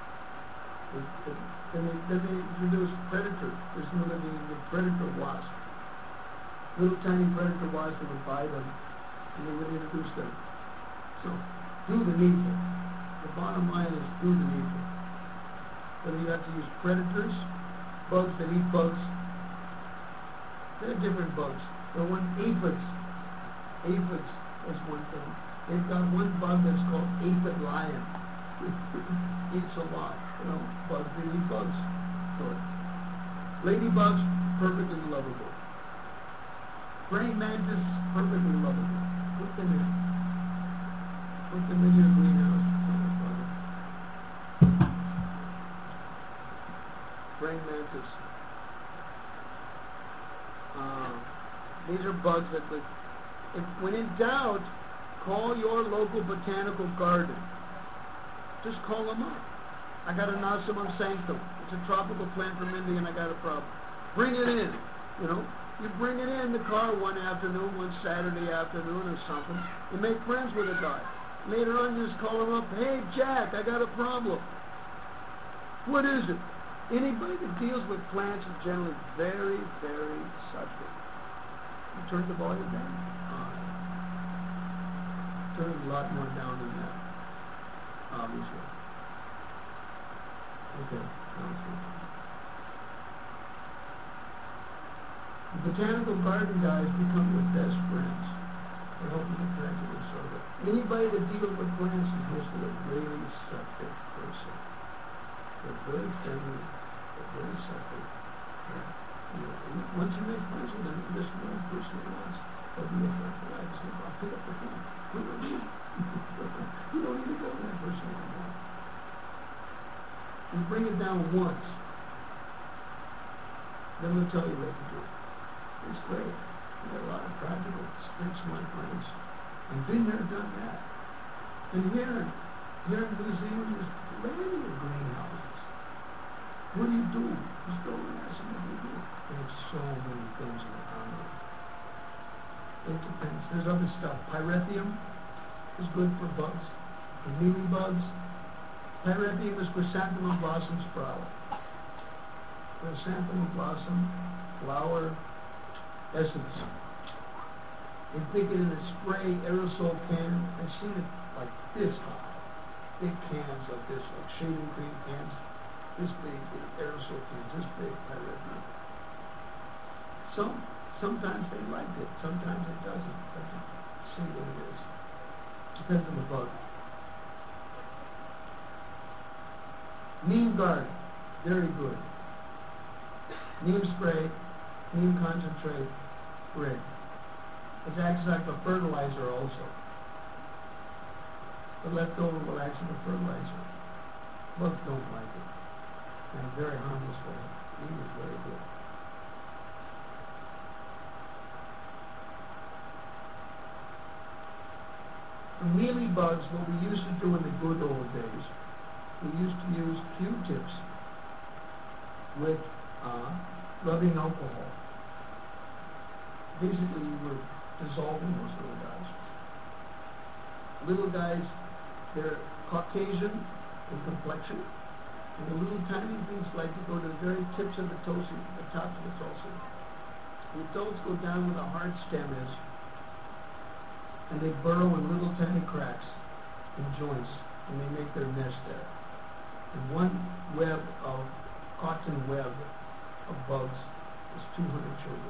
Then they introduced predators. There's the predator wasp. Little tiny predator wasps, they would buy them, and they would introduce them. So, do the needful. The bottom line is do the needful. Whether you have to use predators, bugs that eat bugs. There are different bugs. There are aphids. Aphids is one thing. They've got one bug that's called aphid lion. Eats a lot. Bugs that eat bugs. Good. Ladybugs, perfectly lovable. Praying mantis, perfectly lovable. Put them in. Put them in your greenhouse. Praying mantis. These are bugs that, when in doubt, call your local botanical garden. Just call them up. I got a Nasamum sanctum. It's a tropical plant from India, and I got a problem. Bring it in. You bring it in the car one afternoon, one Saturday afternoon or something. You make friends with a guy. Later on, you just call him up. Hey, Jack, I got a problem. What is it? Anybody that deals with plants is generally very, very subtle. You turn the volume down. Turn it a lot more down than that, obviously. Okay. The botanical garden guys become your best friends. They help you get practical soda. Anybody that deals with plants is mostly a really receptive person. They're very friendly. They're very receptive. Once you make friends with them, this one person at once, they'll be your friend for life. So I'll pick up the phone. Who are you? You don't need to go to that person anymore. You bring it down once. Then we'll tell you what to do. It's great. We got a lot of practical, smart friends. I've been there, done that. And here in New Zealand, there's plenty of greenhouses. What do you do? Just go and ask them what do you do. They have so many things in the armory. It depends. There's other stuff. Pyrethium is good for bugs, for mealybugs. Pyrethium is chrysanthemum blossom sprout. Chrysanthemum blossom flower essence. You think it in a spray aerosol can. I've seen it like this high. Big cans like this, like shaving cream cans. This big, aerosol cans, this big, pyrethium. Sometimes they like it, sometimes it doesn't. Doesn't say what it is. Depends on the bug. Neem guard, very good. Neem spray, neem concentrate, great. It acts like a fertilizer also. The leftover will act as a fertilizer. Bugs don't like it. And very harmless for it. Neem is very good. For mealybugs, what we used to do in the good old days, we used to use Q-tips with rubbing alcohol. Basically, we were dissolving those little guys. Little guys, they're Caucasian in complexion, and the little tiny things like to go to the very tips of the toes, the top of the toes. The adults go down where the hard stem is, and they burrow in little tiny cracks and joints, and they make their nest there. And one web of cotton web of bugs is 200 children.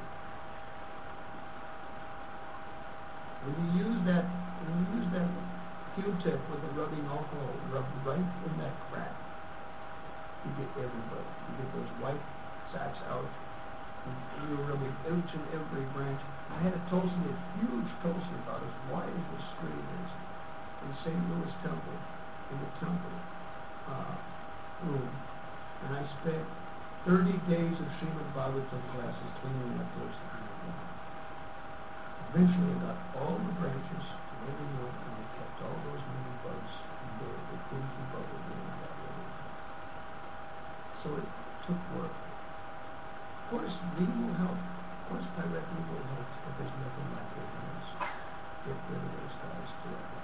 When you use that Q-tip with the rubbing alcohol, rub right in that crack, you get everybody. You get those white sacks out. And you're rubbing each and every branch. I had a toaster, a huge toaster about as wide as the screen is, in St. Louis Temple, in the temple room. And I spent 30 days of Srimad Bhagavatam classes cleaning that toaster. Eventually I got all the branches and every one, and I kept all those mini bugs in there. They couldn't keep up with me and I got rid of them. So it took work. Of course, neem will help. Of course, pyrethrine will help, but there's nothing like it. Get rid of those guys directly.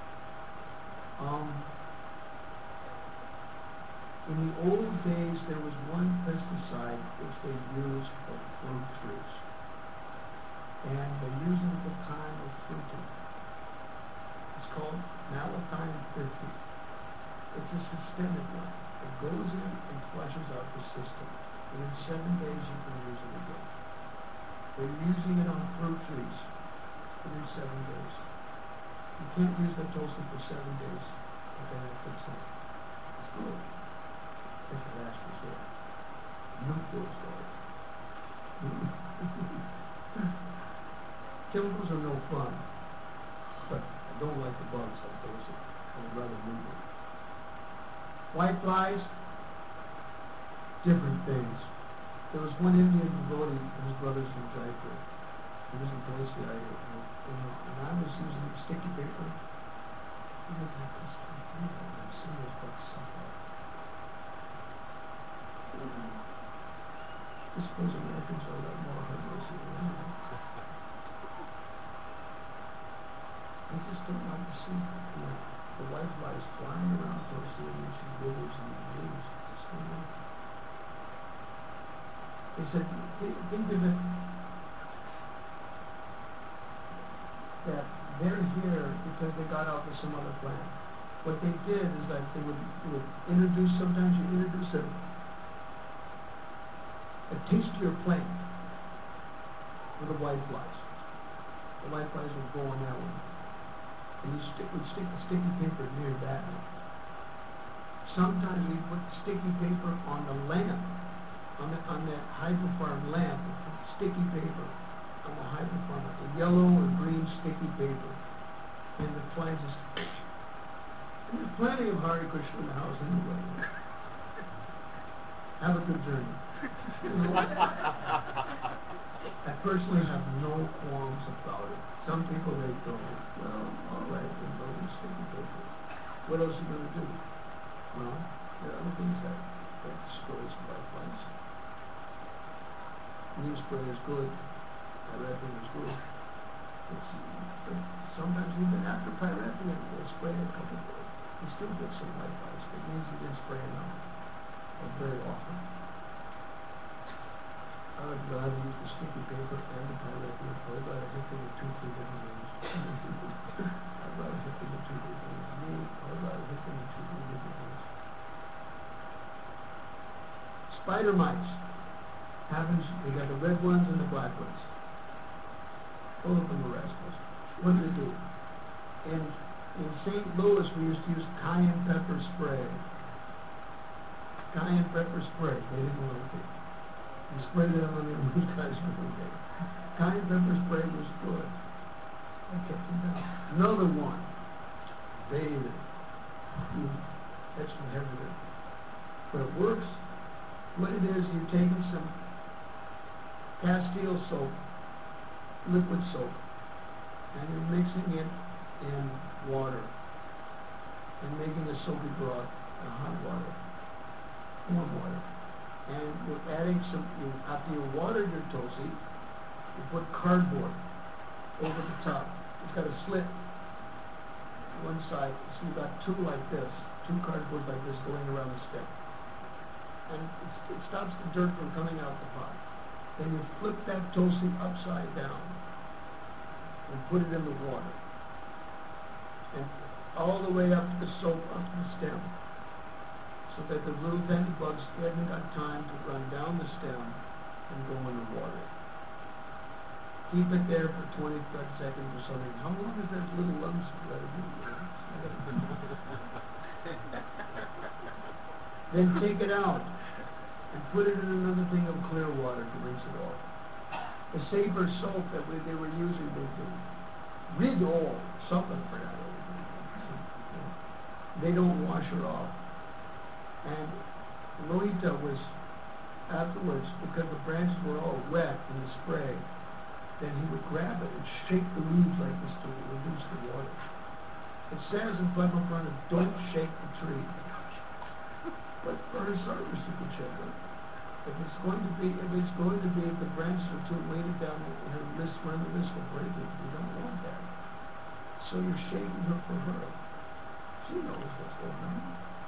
In the old days, there was one pesticide which they used for fruit trees. And they use it at the time of fruiting. It's called malathion 50. It's a systemic one. It goes in and flushes out the system. And in 7 days you can use it again. They're using it on fruit trees within 7 days. You can't use the toaster for 7 days, but then it fixes it. It's good. It's the last resort. Nuclear story. Chemicals are no fun, but I don't like the bugs like those. I would rather move them. White flies, different things. There was one Indian devotee and his brothers from Jaipur. He was in Boise, and I was using sticky paper. He looked like this and I've seen those bugs suffer. I suppose Americans are a lot more harmless than women. I just don't like to see the white flies flying around Tulsi and she withers and leaves. Just don't like it. They said, think of it that they're here because they got off of some other plant. What they did is that they would introduce, sometimes you introduce a tastier plant for the white flies. The white flies would go on that one. And you would stick the sticky paper near that one. Sometimes we put sticky paper on the lamp, on that hydrofarm lamp, sticky paper on the hydrofarm, the yellow or green sticky paper. And the flies just... And there's plenty of Hare Krishna in the house anyway. Have a good journey. I personally have no qualms about it. Some people, they go, well, all right, then go to sticky paper. What else are you going to do? Well, there are other things that destroys white flies. Neem spray is good. Pyrethrin is good. But sometimes even after pyrethrin, we'll spray a couple of days. You still get some white flies. It means you didn't spray enough, or very often. I would rather use the sticky paper and the pyrethrin. I would rather hit them with 2 3 different ways. I'd rather hit them with 2 different ways. I would rather hit them with 2 3 different ways. Spider mites happens. They got the red ones and the black ones. Both of them are rascals. What do they do? In St. Louis, we used to use cayenne pepper spray. Cayenne pepper spray. They didn't like it. You sprayed it on them, those guys were okay. Cayenne pepper spray was good. I kept them down. Another one. Bathing. That's from heaven. But it works. What it is, you're taking some Castile soap, liquid soap, and you're mixing it in water and making a soapy broth in hot water, warm water. And you're adding some, after you watered your Tulsi, you put cardboard over the top. It's got a slit one side, so you've got 2 like this, 2 cardboards like this going around the stem. And it stops the dirt from coming out the pot. Then you flip that Tulsi upside down and put it in the water. And all the way up the soap, up to the stem, so that the little tiny bugs haven't got time to run down the stem and go in the water. Keep it there for 20, 30 seconds or something. How long is that little lumps let it be? Then take it out and put it in another thing of clear water to rinse it off. The Sabre soap that they were using, Ridol, something for that. They don't wash her off. And Lolita was, afterwards, because the branches were all wet in the spray, then he would grab it and shake the leaves like this to reduce the water. It says in Bible Prana, don't shake the tree. But for her service, you could shake it. If the branches are too weighted down in her wrist, run the risk of breaking. You don't want that. So you're shaking her for her. She knows what's going on.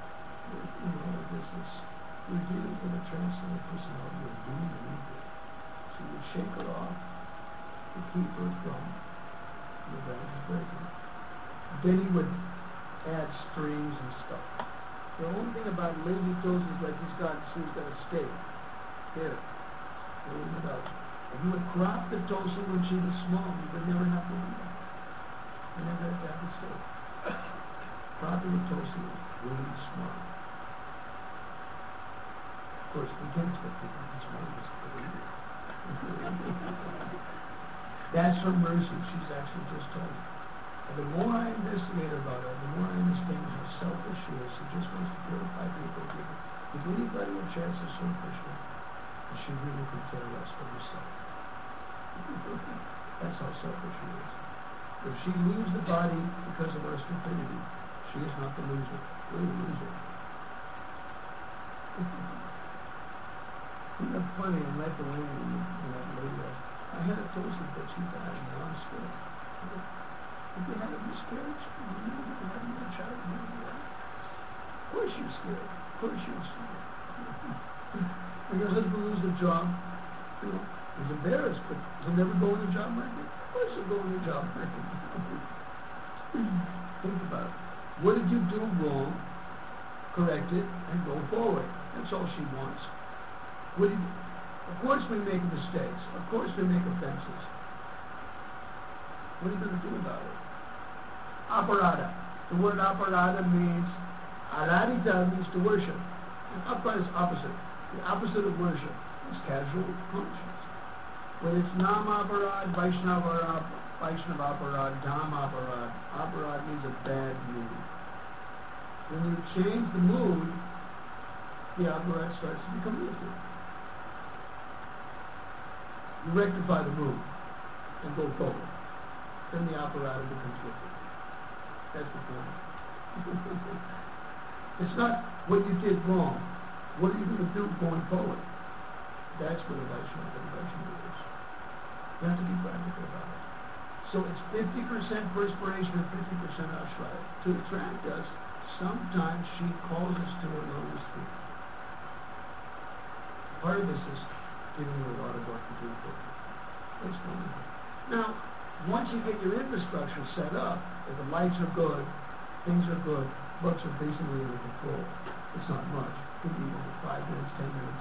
We're dealing with a transcendent personality of doing and evil. So you shake her off to keep her from the branches breaking. Then he would add strings and stuff. The only thing about lazy toes is like she's got a stake. Here. Holding it up. And he would crop the Tulsi when she was small. You would never have to do that. You never have to have the stake. Cropping the Tulsi is really smart. Of course, we can't expect people to be smart as believe. That's her mercy. She's actually just told me. And the more I investigate about her, the more I understand how selfish she is. She just wants to purify people. If anybody would chance to serve Krishna, she really could care less for herself. That's how selfish she is. If she leaves the body because of our stupidity, she is not the loser. We're the loser. Isn't that funny? I met the lady in that lady. I had a toast that she died, and now I'm scared. If you had a miscarriage, you knew you were having a child, you knew that. Of course you're scared. Of course you're scared. When your husband loses a job, you know, he's embarrassed, but he'll never go in the job market. Of course he'll go in the job market. Think about it. What did you do wrong? Correct it and go forward. That's all she wants. Of course we make mistakes. Of course we make offenses. What are you going to do about it? Aparada. The word aparada means, aradita means to worship. And aparada is opposite. The opposite of worship is casual punishment. When it's nam aparad, Vaishnav aparad, dham aparad. Aparad means a bad mood. When you change the mood, the aparad starts to become lifted. You rectify the mood and go forward. Then the apparatus becomes lifted. That's the point. It's not what you did wrong. What are you going to do going forward? That's what a Vaishnava is. You have to be practical about it. So it's 50% perspiration and 50% ashraya. To attract us, sometimes she calls us to her lotus feet. Part of this is giving you a lot of work to do for you. It's wonderful. Now, once you get your infrastructure set up, if the lights are good, things are good, books are basically under control. It's not much. It could be over 5 minutes, 10 minutes.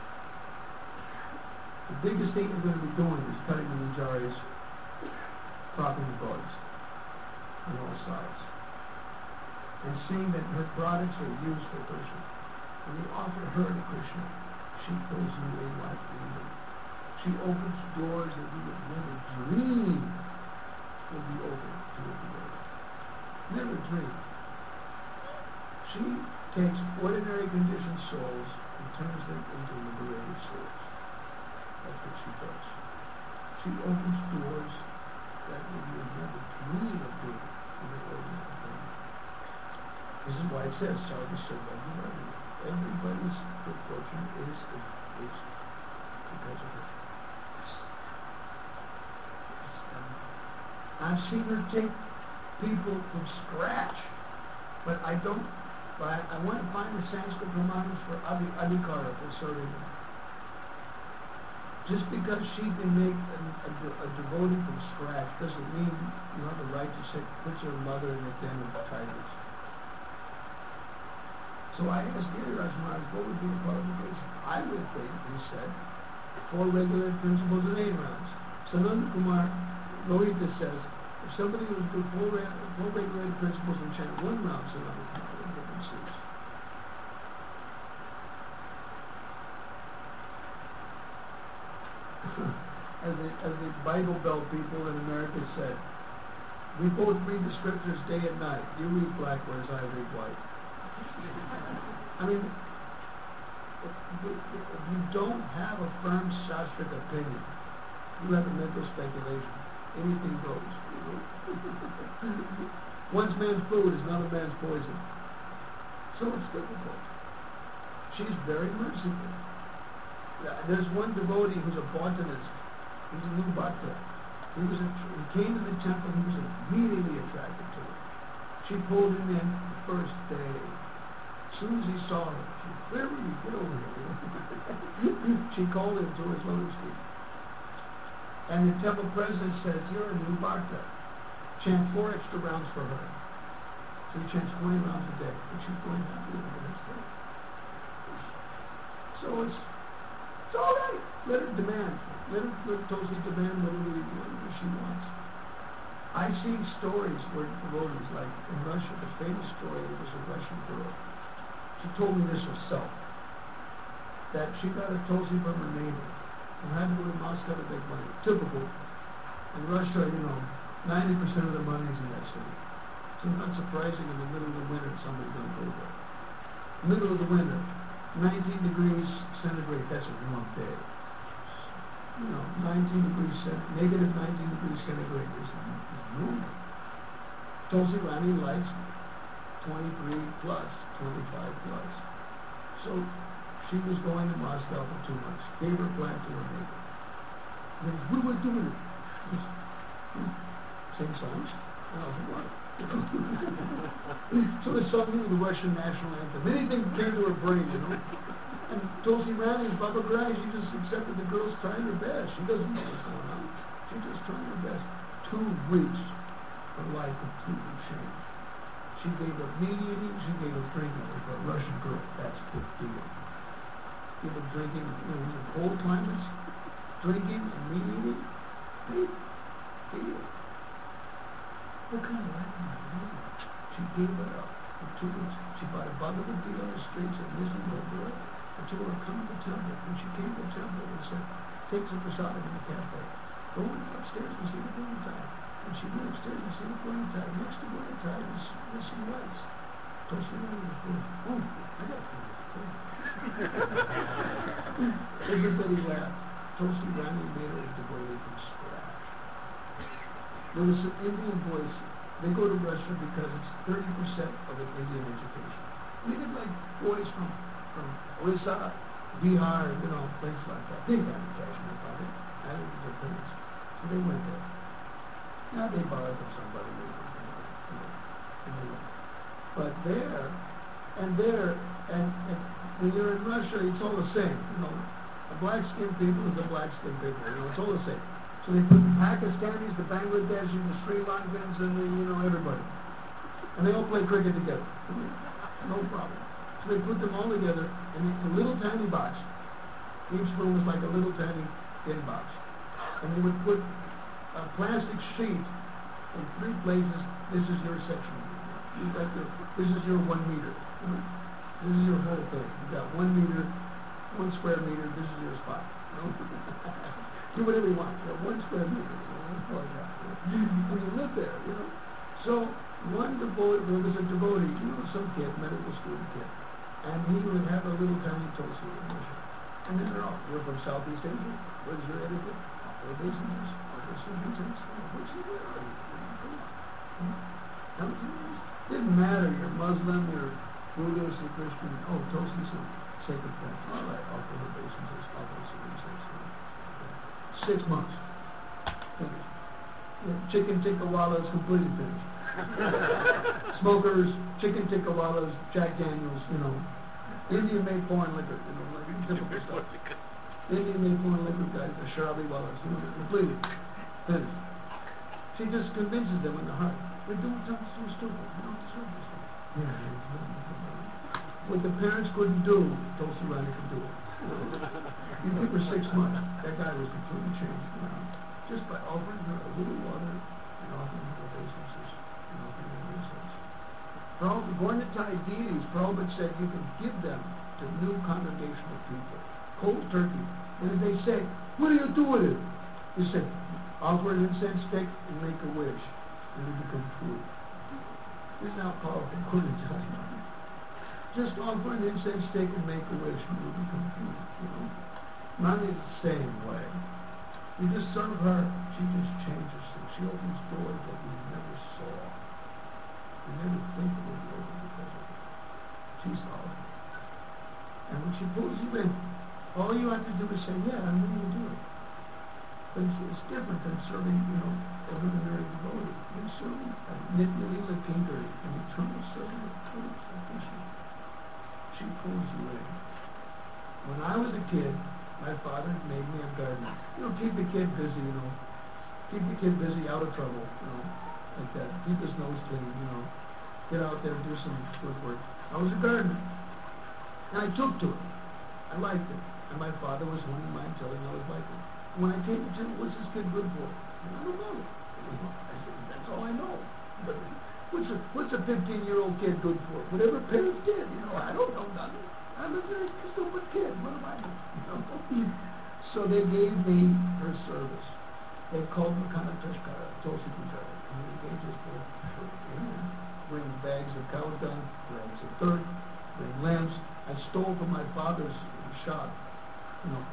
The biggest thing you're going to be doing is cutting the manjaris, cropping the bugs on all sides, and seeing that her products are used for Krishna. When you offer her to Krishna, she pulls you in like Eden. She opens doors that you would never dream would be open to a devotee. Never dream. She takes ordinary conditioned souls and turns them into liberated souls. That's what she does. She opens doors that you would never dream of doing in the ordinary thing. This is why it says, Sarva Sarva. Everybody's good fortune is because of her. I've seen her take people from scratch, but I want to find the Sanskrit pramanas for adhikara for serving them. Just because she can make a devotee from scratch doesn't mean you have the right to say, put your mother in the den of tigers. So I asked Giriraj Maharaj, what would be the qualification? I would think, he said, 4 regulated principles and 8 rounds. Sananda Kumar Rohita says, if somebody would do 4 regulated principles and chant 1 round Sananda Kumar, what difference is? As the Bible Belt people in America said, we both read the scriptures day and night. You read black, whereas I read white. I mean, if you don't have a firm shastric opinion, you have a mental speculation. Anything goes. One man's food is another man's poison. So it's difficult. She's very merciful. There's one devotee who's a botanist. He's a new bhakta. He came to the temple. He was immediately attracted to her. She pulled him in the first day. As soon as he saw her, she said, where were you? Get over here. She called him to his lotus feet. And the temple president says, you're a new bhakta. Chant 4 extra rounds for her. So he chants 20 rounds a day. And she's going happy with the next day. So it's all right. Let her demand. Let Tulsi demand whatever she wants. I've seen stories where devotees, like in Russia, the famous story, there was a Russian girl. She told me this herself, that she got a Tulsi from her neighbor who had to go to Moscow to make money. Typical. In Russia, 90% of the money is in that city. So it's not surprising in the middle of the winter somebody's going to go there. Middle of the winter, 19 degrees centigrade, that's a warm day. 19 degrees negative 19 degrees centigrade is normal. Tulsi Rani likes 23 plus, 25 plus. So She was going to Moscow for 2 months. Gave her flat to her neighbor. And they said, what do I do with it? She said, sing songs and I'll do what? So they sung the Russian national anthem. Anything came to her brain, you know. And Tulsi Rani, Baba Grai, she just accepted the girl's trying her best. She doesn't know what's going on. She's just trying her best. 2 weeks, her life completely changed. She gave up meat eating, she gave up drinking. For a Russian girl, that's a big deal. Give up drinking, in cold climates, drinking and meat eating, big deal. What kind of life am I living? She gave it up for 2 weeks. She bought a Bhagavad Gita on the streets and listened over it. I told her, come to the temple. When she came to the temple, they said, take some prasadam in the cafe. Go upstairs and see the Gurnitai. And she went upstairs and see the Gurnitai. Next to Gurnitai was some lights. Tulsi Rani was going, oh, I got food. Everybody laughed. Tulsi Rani made her a devotee from scratch. There was some Indian boys. They go to Russia because it's 30% of an Indian education. We get like boys from Orissa, Bihar, places like that. They got Kashmir probably. I don't know their parents. So they went there. Now they borrowed from somebody. And they went. But there, and when you're in Russia, it's all the same. A black-skinned people is a black-skinned people. It's all the same. So they put the Pakistanis, the Bangladeshis, the Sri Lankans, and everybody. And they all play cricket together. No problem. So they put them all together in a little tiny box. Each room was like a little tiny tin box. And they would put a plastic sheet in 3 places. This is your section. This is your 1 meter. This is your whole thing. You got 1 meter, 1 square meter. This is your spot. Do whatever you want. You have 1 square meter. And you live there. So one devotee, there was a devotee, some kid, medical student kid, and he would have a little tiny Tulsi in Russia. And then they're all, you're from Southeast Asia. What is your etiquette? What is this? What's your business? What's your Didn't matter. You're Muslim, you're Buddhist, you're Christian. Oh, Tulsi's a sacred plant. All right, offer her obeisances, offer her civilizations. 6 months. Finished. Chicken tikka wallas completely finished. Smokers, chicken tikka wallas, Jack Daniels, Indian made foreign liquor, like typical stuff. Indian made foreign liquor guys, the Sharabi wallas, completely finished. She just convinces them in the heart. We're doing something so stupid. We don't deserve this stuff. What the parents couldn't do, Tulsi Rani could do it. You give her 6 months, that guy was completely changed around. Just by offering her a little water and offering her obeisances and offering her incense. Going to Thai deities, Prabhupada said you can give them to new congregational people. Cold turkey. And if they say, what do you do with it? You say, offer an incense stick and make a wish. And it becomes food. This is how powerful going to Thai is. Just offer an incense stick and make a wish and it will become food. Rani is the same way. You just serve her, she just changes things. She opens doors that you never saw. You never think it would be open because of it. She's powerful. And when she pulls you in, all you have to do is say, yeah, I'm willing to do it. But it's different than serving, a luminary devotee. You're serving a Nitya-lila Kinkari, an eternal servant of truth and Krishna. She pulls you in. When I was a kid, my father made me a gardener. Keep the kid busy, Keep the kid busy, out of trouble, like that. Keep his nose clean, Get out there and do some good work. I was a gardener. And I took to it. I liked it. And my father was one of mine telling I was like it. When I came to him, what's this kid good for? I don't know. I said, that's all I know. But what's a 15-year-old kid good for? Whatever parents did, I don't know nothing. I'm a very stupid kid. What am I doing? So they gave me her service. They called me Kanatashkara, Tulsi Pujara. And we engaged us for bring bags of cow dung, bags of dirt, bring lamps. I stole from my father's shop,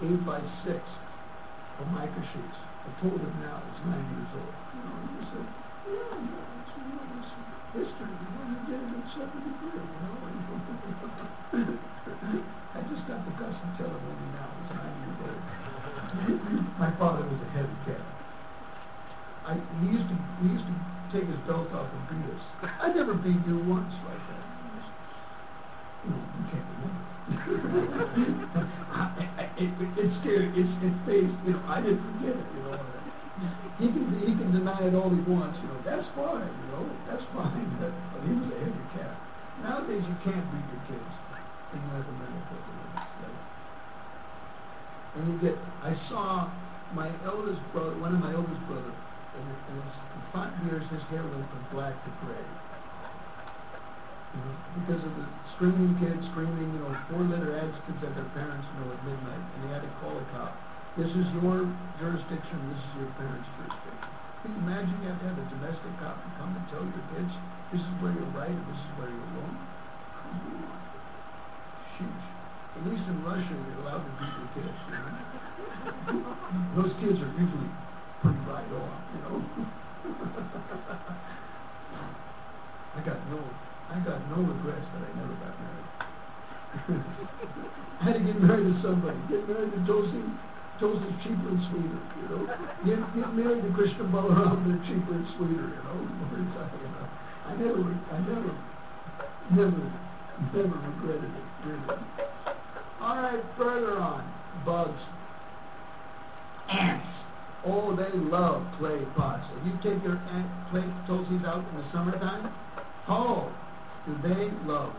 8x6 for mica sheets. I told him now, he's 9 years old. He said, Yeah, it's history. You did it in 73, I just got the guts to tell it only now. I was 9 years old. My father was a heavy cat. He used to take his belt off and beat us. I never beat you once like that. You can't remember. It's scary. It's faced. I didn't forget it. He can deny it all he wants. That's fine. That's fine. But he was a heavy cat. Nowadays you can't beat your kids in North America. And I saw my eldest brother, one of my oldest brothers, in 5 years his hair went from black to gray. Because of the screaming kids screaming, 4-letter adjectives at their parents, at midnight, and they had to call a cop. This is your jurisdiction, this is your parents' jurisdiction. Can you imagine you have to have a domestic cop to come and tell your kids, this is where you're right and this is where you're wrong? Sheesh. At least in Russia, you're allowed to beat your kids, Those kids are usually pretty right on, I got no regrets that I never got married. I had to get married to somebody. Get married to Tulsi's cheaper and sweeter, Get married to Krishna Balaram, they're cheaper and sweeter, I never regretted it, really. All right, further on. Bugs. Ants. Oh, they love clay pots. If you take your clay Tulsis out in the summertime, do they love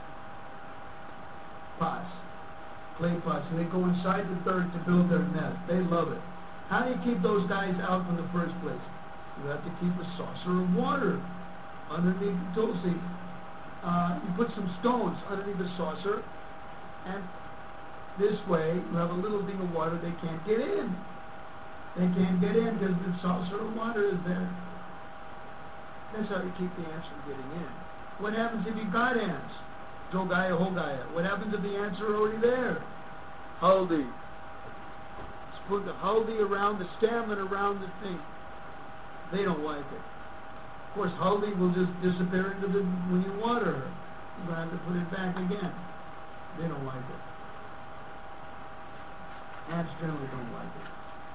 pots, clay pots, and they go inside the dirt to build their nest. They love it. How do you keep those guys out in the first place? You have to keep a saucer of water underneath the Tulsi. You put some stones underneath the saucer, and this way you have a little thing of water they can't get in. They can't get in because the saucer of water is there. That's how you keep the ants from getting in. What happens if you got ants? Jogaya, Hogaya. What happens if the ants are already there? Haldi. Put the haldi around the stem and around the thing. They don't like it. Of course, haldi will just disappear when you water her. You're going to have to put it back again. They don't like it. Ants generally don't like it.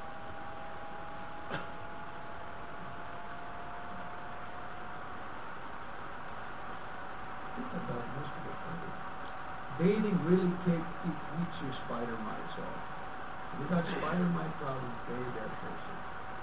Bathing really keeps your spider mites off. If you got spider mite problems, bathe that person.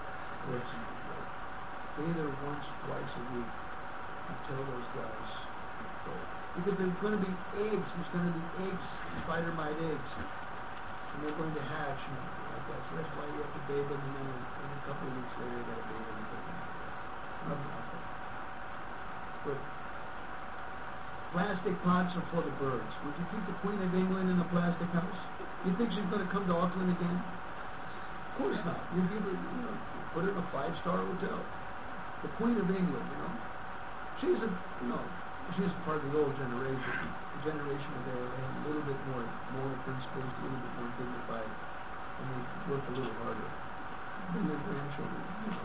Bathe her once, twice a week until those guys go. Because there's going to be eggs. There's going to be eggs, spider mite eggs, and they're going to hatch and like that. So that's why you have to bathe them, and then in a couple of weeks later, you got to bathe them again. Nothing like that. Good. Plastic pots are for the birds. Would you keep the Queen of England in a plastic house? You think she's going to come to Auckland again? Of course not. You give her, put her in a 5-star hotel. The Queen of England, she's she's part of the old generation. The generation of there, they have a little bit more moral principles, a little bit more dignified, and they work a little harder than their grandchildren.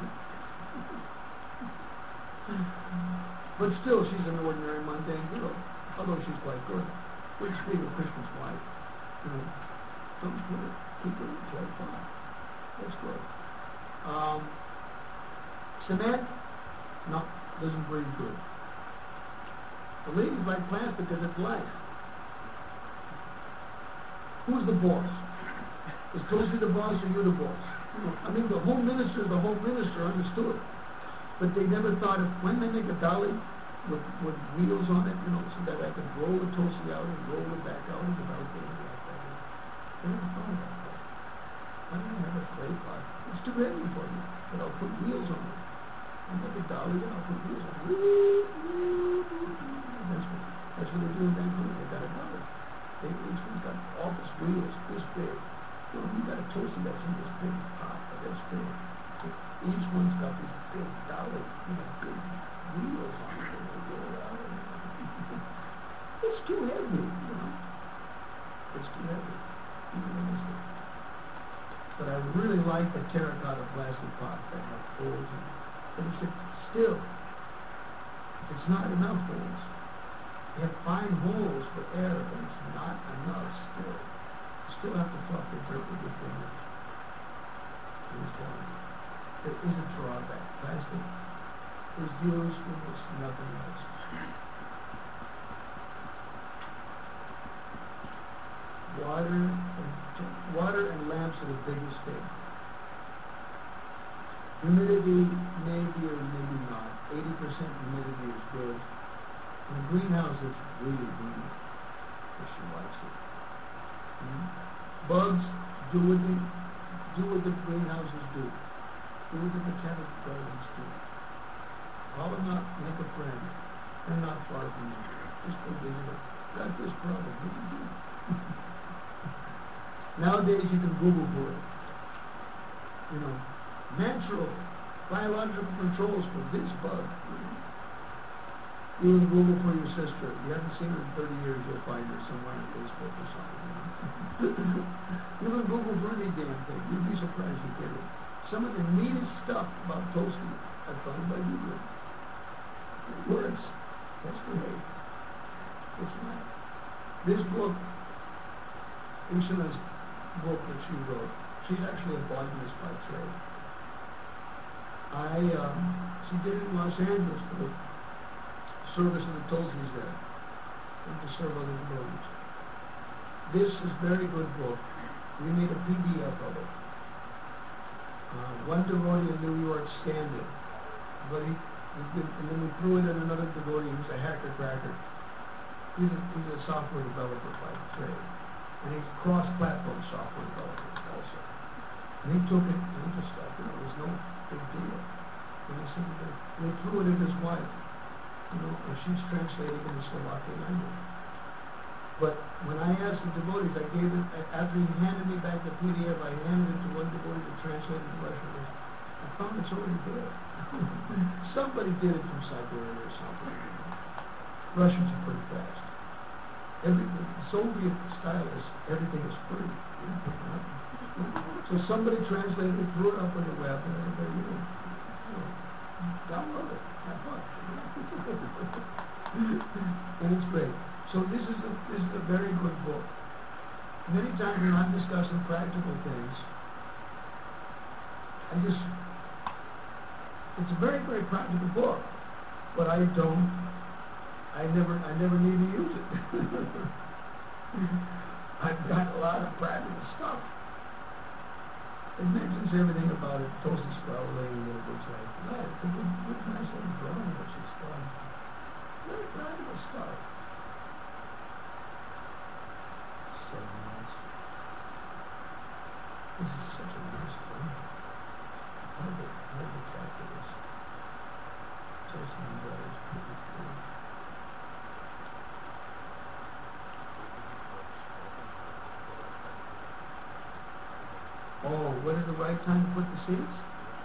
But still, she's an ordinary, mundane girl, although she's quite good. Which speak of Krishna's wife, don't put her, keep her in clay pot. That's good. Cement, no, doesn't breathe good. The ladies like plastic because it's life. Who's the boss? Is Tulsi the boss or you the boss? The home minister understood. But they never thought of, when they make a dolly with wheels on it, so that I can roll the Tulsi out and roll it back out and develop it like that. They never thought about that. Why don't you have a clay pot? It's too heavy for you, but I'll put wheels on it. I'll make a dolly and I'll put wheels on it. That's what they do in Vancouver. They got a dolly. Each one's got office wheels this big. You got a Tulsi that's in this big pot, but that's big. Each one's got these big dolly, big wheels on it. It's too heavy, It's too heavy. But I really like the terracotta plastic pots that have holes in it. But he said, still, it's not enough holes. You have fine holes for air, but it's not enough still. You still have to fluff the dirt with your fingers. He was telling me. There is a drawback. Plastic is used when there's nothing else. Water and lamps are the biggest thing. Humidity, maybe or maybe not. 80% humidity is good. In the greenhouse, it's really humid if she likes it. Bugs, do what the greenhouses do. Do what the botanic gardens do. Call them up, make a friend. They're not far from you. Just go visit them. Got this problem. What do you do? Nowadays, you can Google for it. You know, natural biological controls for this bug. You can Google for your sister. You haven't seen her in 30 years, you'll find her somewhere on Facebook or something. You can Google for any damn thing. You'd be surprised you get it. Some of the neatest stuff about toasting I found by Googling. It works. That's great. It's not. This book, Ursula's book that she wrote, she's actually a botanist by trade. She did it in Los Angeles for the service of the Tulsis there, and to serve other devotees. This is a very good book. We made a PDF of it. One devotee in New York scanned it, but and then we threw it at another devotee who's a hacker-cracker. He's a software developer by trade. And he's cross-platform software developer also. And he took it, and he just thought, it was no big deal. And he threw it at his wife, and she's translating in the Slovakian language. But when I asked the devotees, I gave it, after he handed me back the PDF, I handed it to one devotee to translate it to Russian. I found it's already there. Somebody did it from Siberia or something. Russians are pretty fast. Soviet style is everything is free. So somebody translated it, threw it up on the web, and everybody, download it. Have fun. And it's great. So this is a very good book. Many times when I'm discussing practical things, it's a very, very practical book, but I never need to use it. I've got a lot of practical stuff. It mentions everything about it, toasted sprouting, and it looks like that. It's a good nice little drawing that she's done. Very practical stuff. So nice. This is such a nice thing. How the chapter is. Toasting bread is pretty cool. Oh, when is the right time to put the seeds?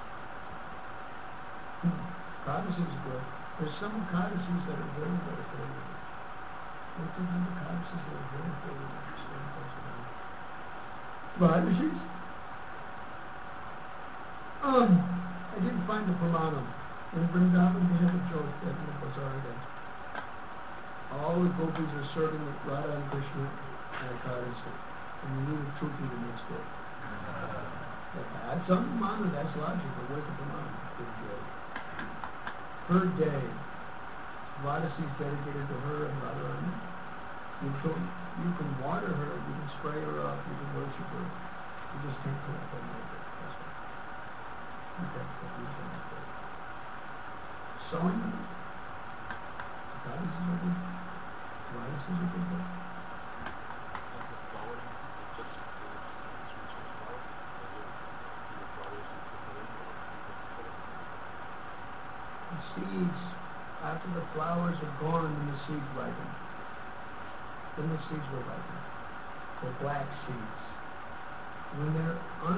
Codices is good. There's some codices that are very, very favorable. What's the number of codices that are very favorable? Codices? I didn't find the Puranam. In Vrindavan, we have a joke that in the bazaar that all the gopis are serving with Radha and Krishna and a codice, and you need a truthi the next day. That's something Manu, that's logical. Where's the Pramana? Her day, Radhasi is dedicated to her and Radharani. You can water her, you can spray her up, you can worship her. You just can't collect that milk. That's right. You can't use that milk. Sewing, Goddess is a good, Radhasi is a good book. Seeds, after the flowers are gone, then the seeds ripen. Then the seeds will ripen. They're black seeds. When the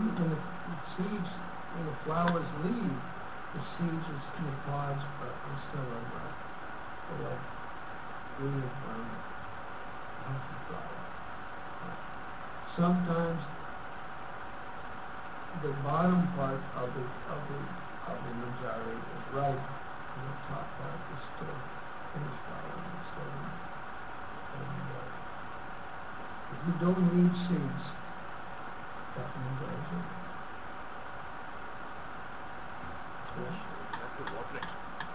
flowers leave, the seeds in the pods are still unripe. They're like green and brown, healthy flower. Sometimes the bottom part of the of the Manjari is right in the top part is still finished flowering and stone. And if you don't need seeds, that Manjari is Yes. That's the watering.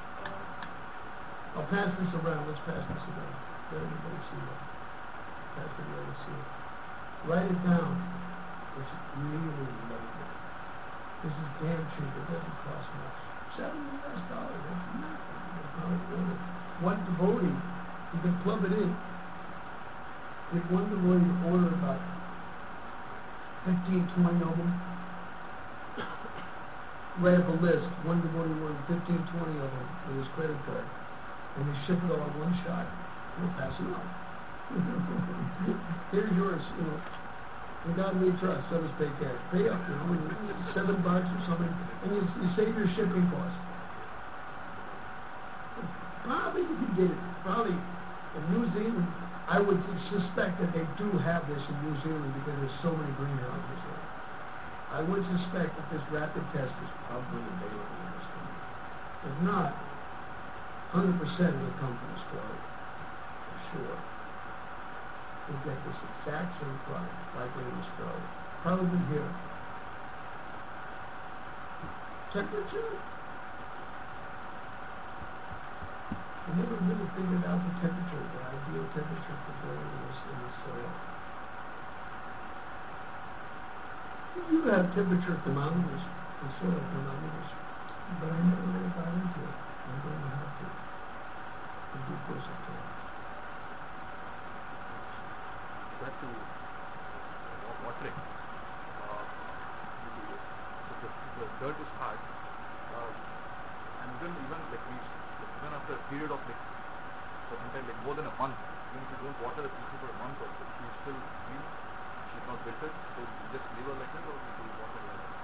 I'll pass this around. Let's pass this around. Let everybody see that. Pass it around and see it. Write it down. It's really lovely. This is damn cheap. It doesn't cost much. $7 US. That's nothing. That's how it ordered. One devotee, you can plug it in. Get one devotee to order about 15, 20 of them. Write up a list. One devotee ordered 15, 20 of them with his credit card. And you ship it all in one shot. We'll pass it on. Here's yours, In God we trust, so does pay cash. Pay up, $7 or something, and you save your shipping costs. Probably you can get it. Probably in New Zealand, I would suspect that they do have this in New Zealand because there's so many greenhouses there. I would suspect that this rapid test is probably available in this country. If not, 100% will come from Australia, for sure. We'll get this exact same product, likely in Australia. Probably here. Temperature? I never really figured out the temperature, the ideal temperature for growing in the soil. You have temperature thermometers, and soil thermometers, but I never really got into it. I'm going to have to. In due course of time. Back to watering. The dirt is hard, and even after a period of sometimes more than a month, even if you don't water the pieces for a month or so, she's still green. She's not wilted, so you just leave her like that, or you water her like that.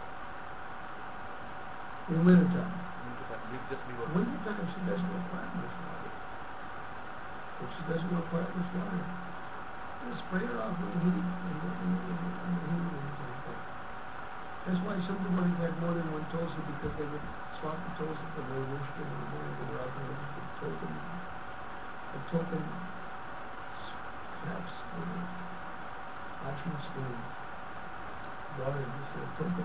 In wintertime. Just leave her. Wintertime, she doesn't require much water. If she doesn't require much water, just spray her off with heat and that's why some devotees had more than one tulsi, because they would swap the tulsi for their worship in the morning. They were out there with a token caps, Lakshman spoon, water, just a token.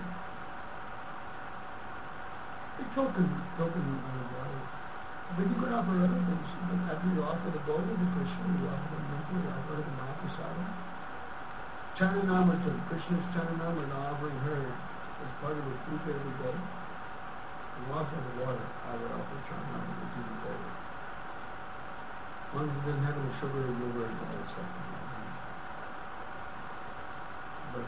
A token water. But you could offer other things. After you offer the bowl to Krishna, you offer the mantra, you offer the Mahaprasadam. Charanamritam, Krishna's Charanamritam, offering her as part of the food every day. You offer the water, I would offer Charanamritam, it's even better. As long as it doesn't have any sugar or yogurt and all that stuff. But,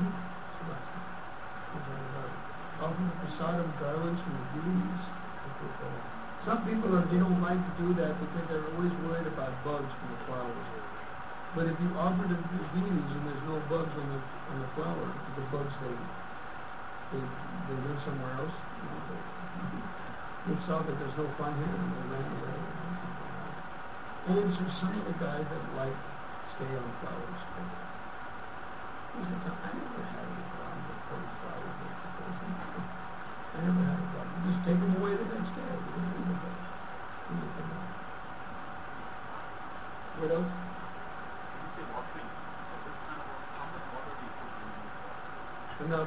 offer the prasadam, garlands from the bees. Some people they don't like to do that because they're always worried about bugs from the flowers. But if you offer the bees and there's no bugs on the flower, the bugs they live somewhere else. They saw that there's no fun here and they ran away. And it's just some of the guys that like stay on flowers. I never had any problem with putting flowers in the person. I never had a problem. Just take them away the next day. What else? Enough.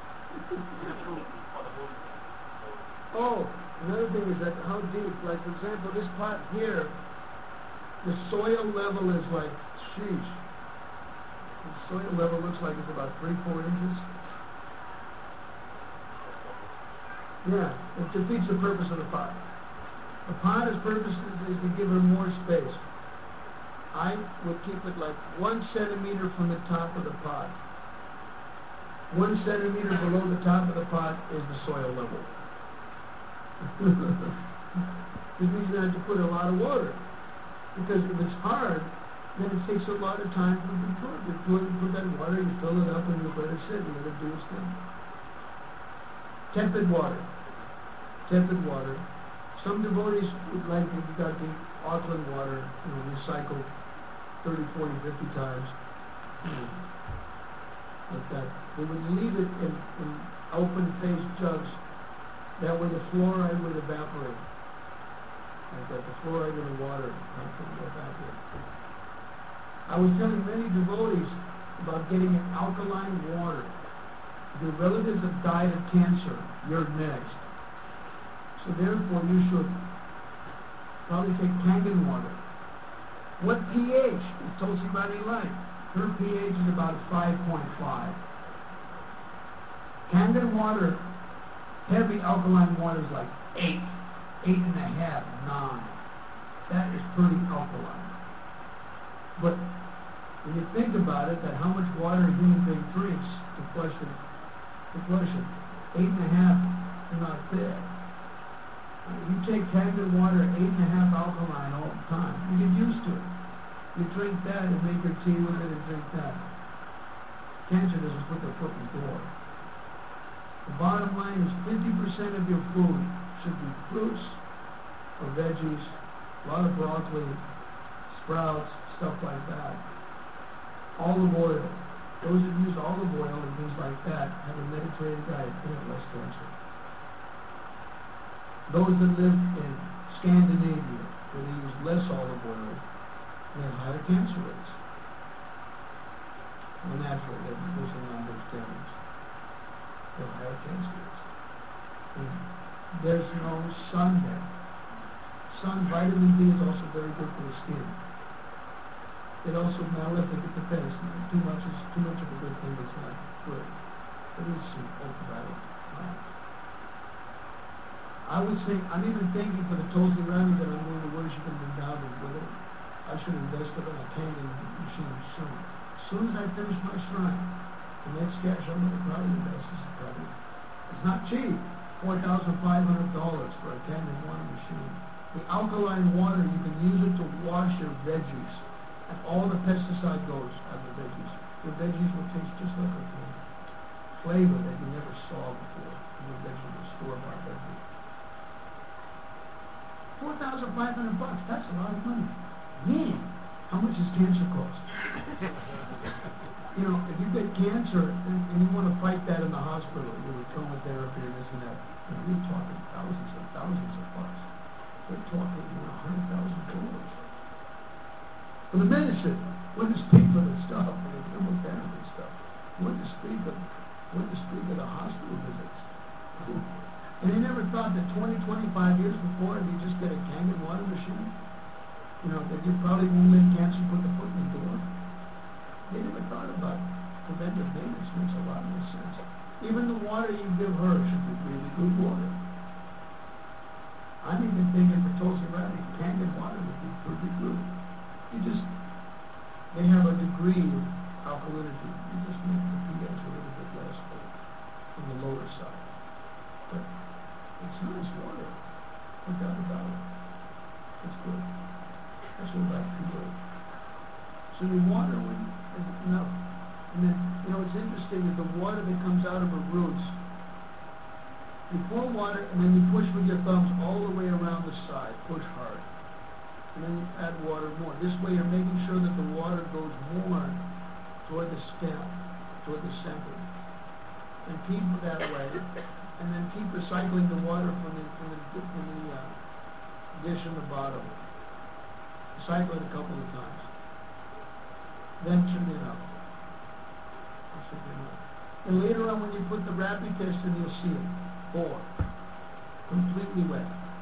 Oh, another thing is that how deep, like for example, this pot here, the soil level is like, sheesh. The soil level looks like it's about 3-4 inches. Yeah, it defeats the purpose of the pot. The pot's purpose is to give her more space. I would keep it like 1 centimeter from the top of the pot. 1 centimeter below the top of the pot is the soil level. It means you have to put a lot of water. Because if it's hard, then it takes a lot of time for the put. You put that water, you fill it up, and you let it sit, and let it do its thing. Tepid water. Tepid water. Some devotees would like, if you got the Auckland water, recycled 30, 40, 50 times, like that. They would leave it in open-faced jugs That way the fluoride would evaporate. Like that, the fluoride in the water would evaporate. I was telling many devotees about getting an alkaline water. If your relatives have died of cancer, you're next. So therefore you should probably take Kangen water. What pH is Tulsi Rani like? Her pH is about 5.5. Kangen water, heavy alkaline water is like 8, 8.5, 9. That is pretty alkaline. But when you think about it, that how much water a human being drinks to flush it, 8.5 is not bad. You take Kangen water, 8.5 alkaline all the time. You get used to it. You drink that and make your tea with it and drink that. Cancer doesn't put their foot in the door. The bottom line is 50% of your food should be fruits or veggies, a lot of broccoli, sprouts, stuff like that. Olive oil. Those that use olive oil and things like that have a Mediterranean diet, they have less cancer. Those that live in Scandinavia, where they use less olive oil, they have higher cancer rates. Well, naturally, they're mostly non-vegetarians. They have higher cancer rates. And there's no sun there. Vitamin D is also very good for the skin. It also, now I think it depends. Too much of a good thing is not good. There is some ultraviolet light. I would say, I'm even thinking for the Tulsi Rani that I'm going to worship in Vrindavan with it. I should invest in a Kangen machine soon. As soon as I finish my shrine, the next cash I'm going to probably invest is probably, it's not cheap, $4,500 for a Kangen water machine. The alkaline water, you can use it to wash your veggies, and all the pesticide goes out of the veggies. Your veggies will taste just like a flavor that you never saw before in your vegetables, store-bought veggies. $4,500, that's a lot of money. Man, how much does cancer cost? You know, if you get cancer and you want to fight that in the hospital, with chemotherapy and this and that, you're talking thousands of bucks. We're talking $100,000. For the medicine, what to speak for the stuff, for the chemotherapy stuff. What to speak of the hospital visits. And they never thought that 20, 25 years before, if you just get a Kangen water machine, you know, that you probably won't let cancer put the foot in the door. They never thought about preventive maintenance. Makes a lot more sense. Even the water you give her should be really good water. I'm even thinking for Tulsi Rani, Kangen water would be pretty good. They have a degree of alkalinity. You just make the pH a little bit less on the lower side. But it's nice water. No doubt about it. It's good. That's what I feel. So the water is enough. And then, you know, it's interesting that the water that comes out of her roots, you pour water and then you push with your thumbs all the way around the side. Push hard. And then you add water more. This way you're making sure that the water goes more toward the stem, toward the center. And keep it that way. And then keep recycling the water from the dish in the bottom. Recycle it a couple of times. Then turn it up. And later on when you put the rapid test in, you'll see it. 4. Completely wet.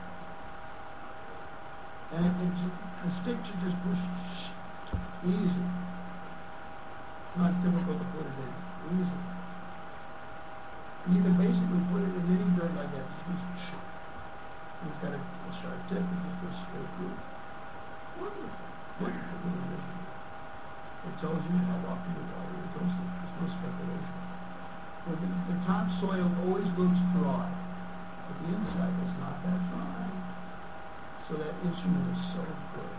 And the stick should just push easy. Not difficult to put it in. Easy. You can basically put it in any dirt like that. It's got a sharp tip and just goes straight through. Wonderful. Wonderful little vision. It tells you how often the water is toasted. There's no speculation. Well, the topsoil always looks dry, but the inside is not that dry. So that instrument is so good.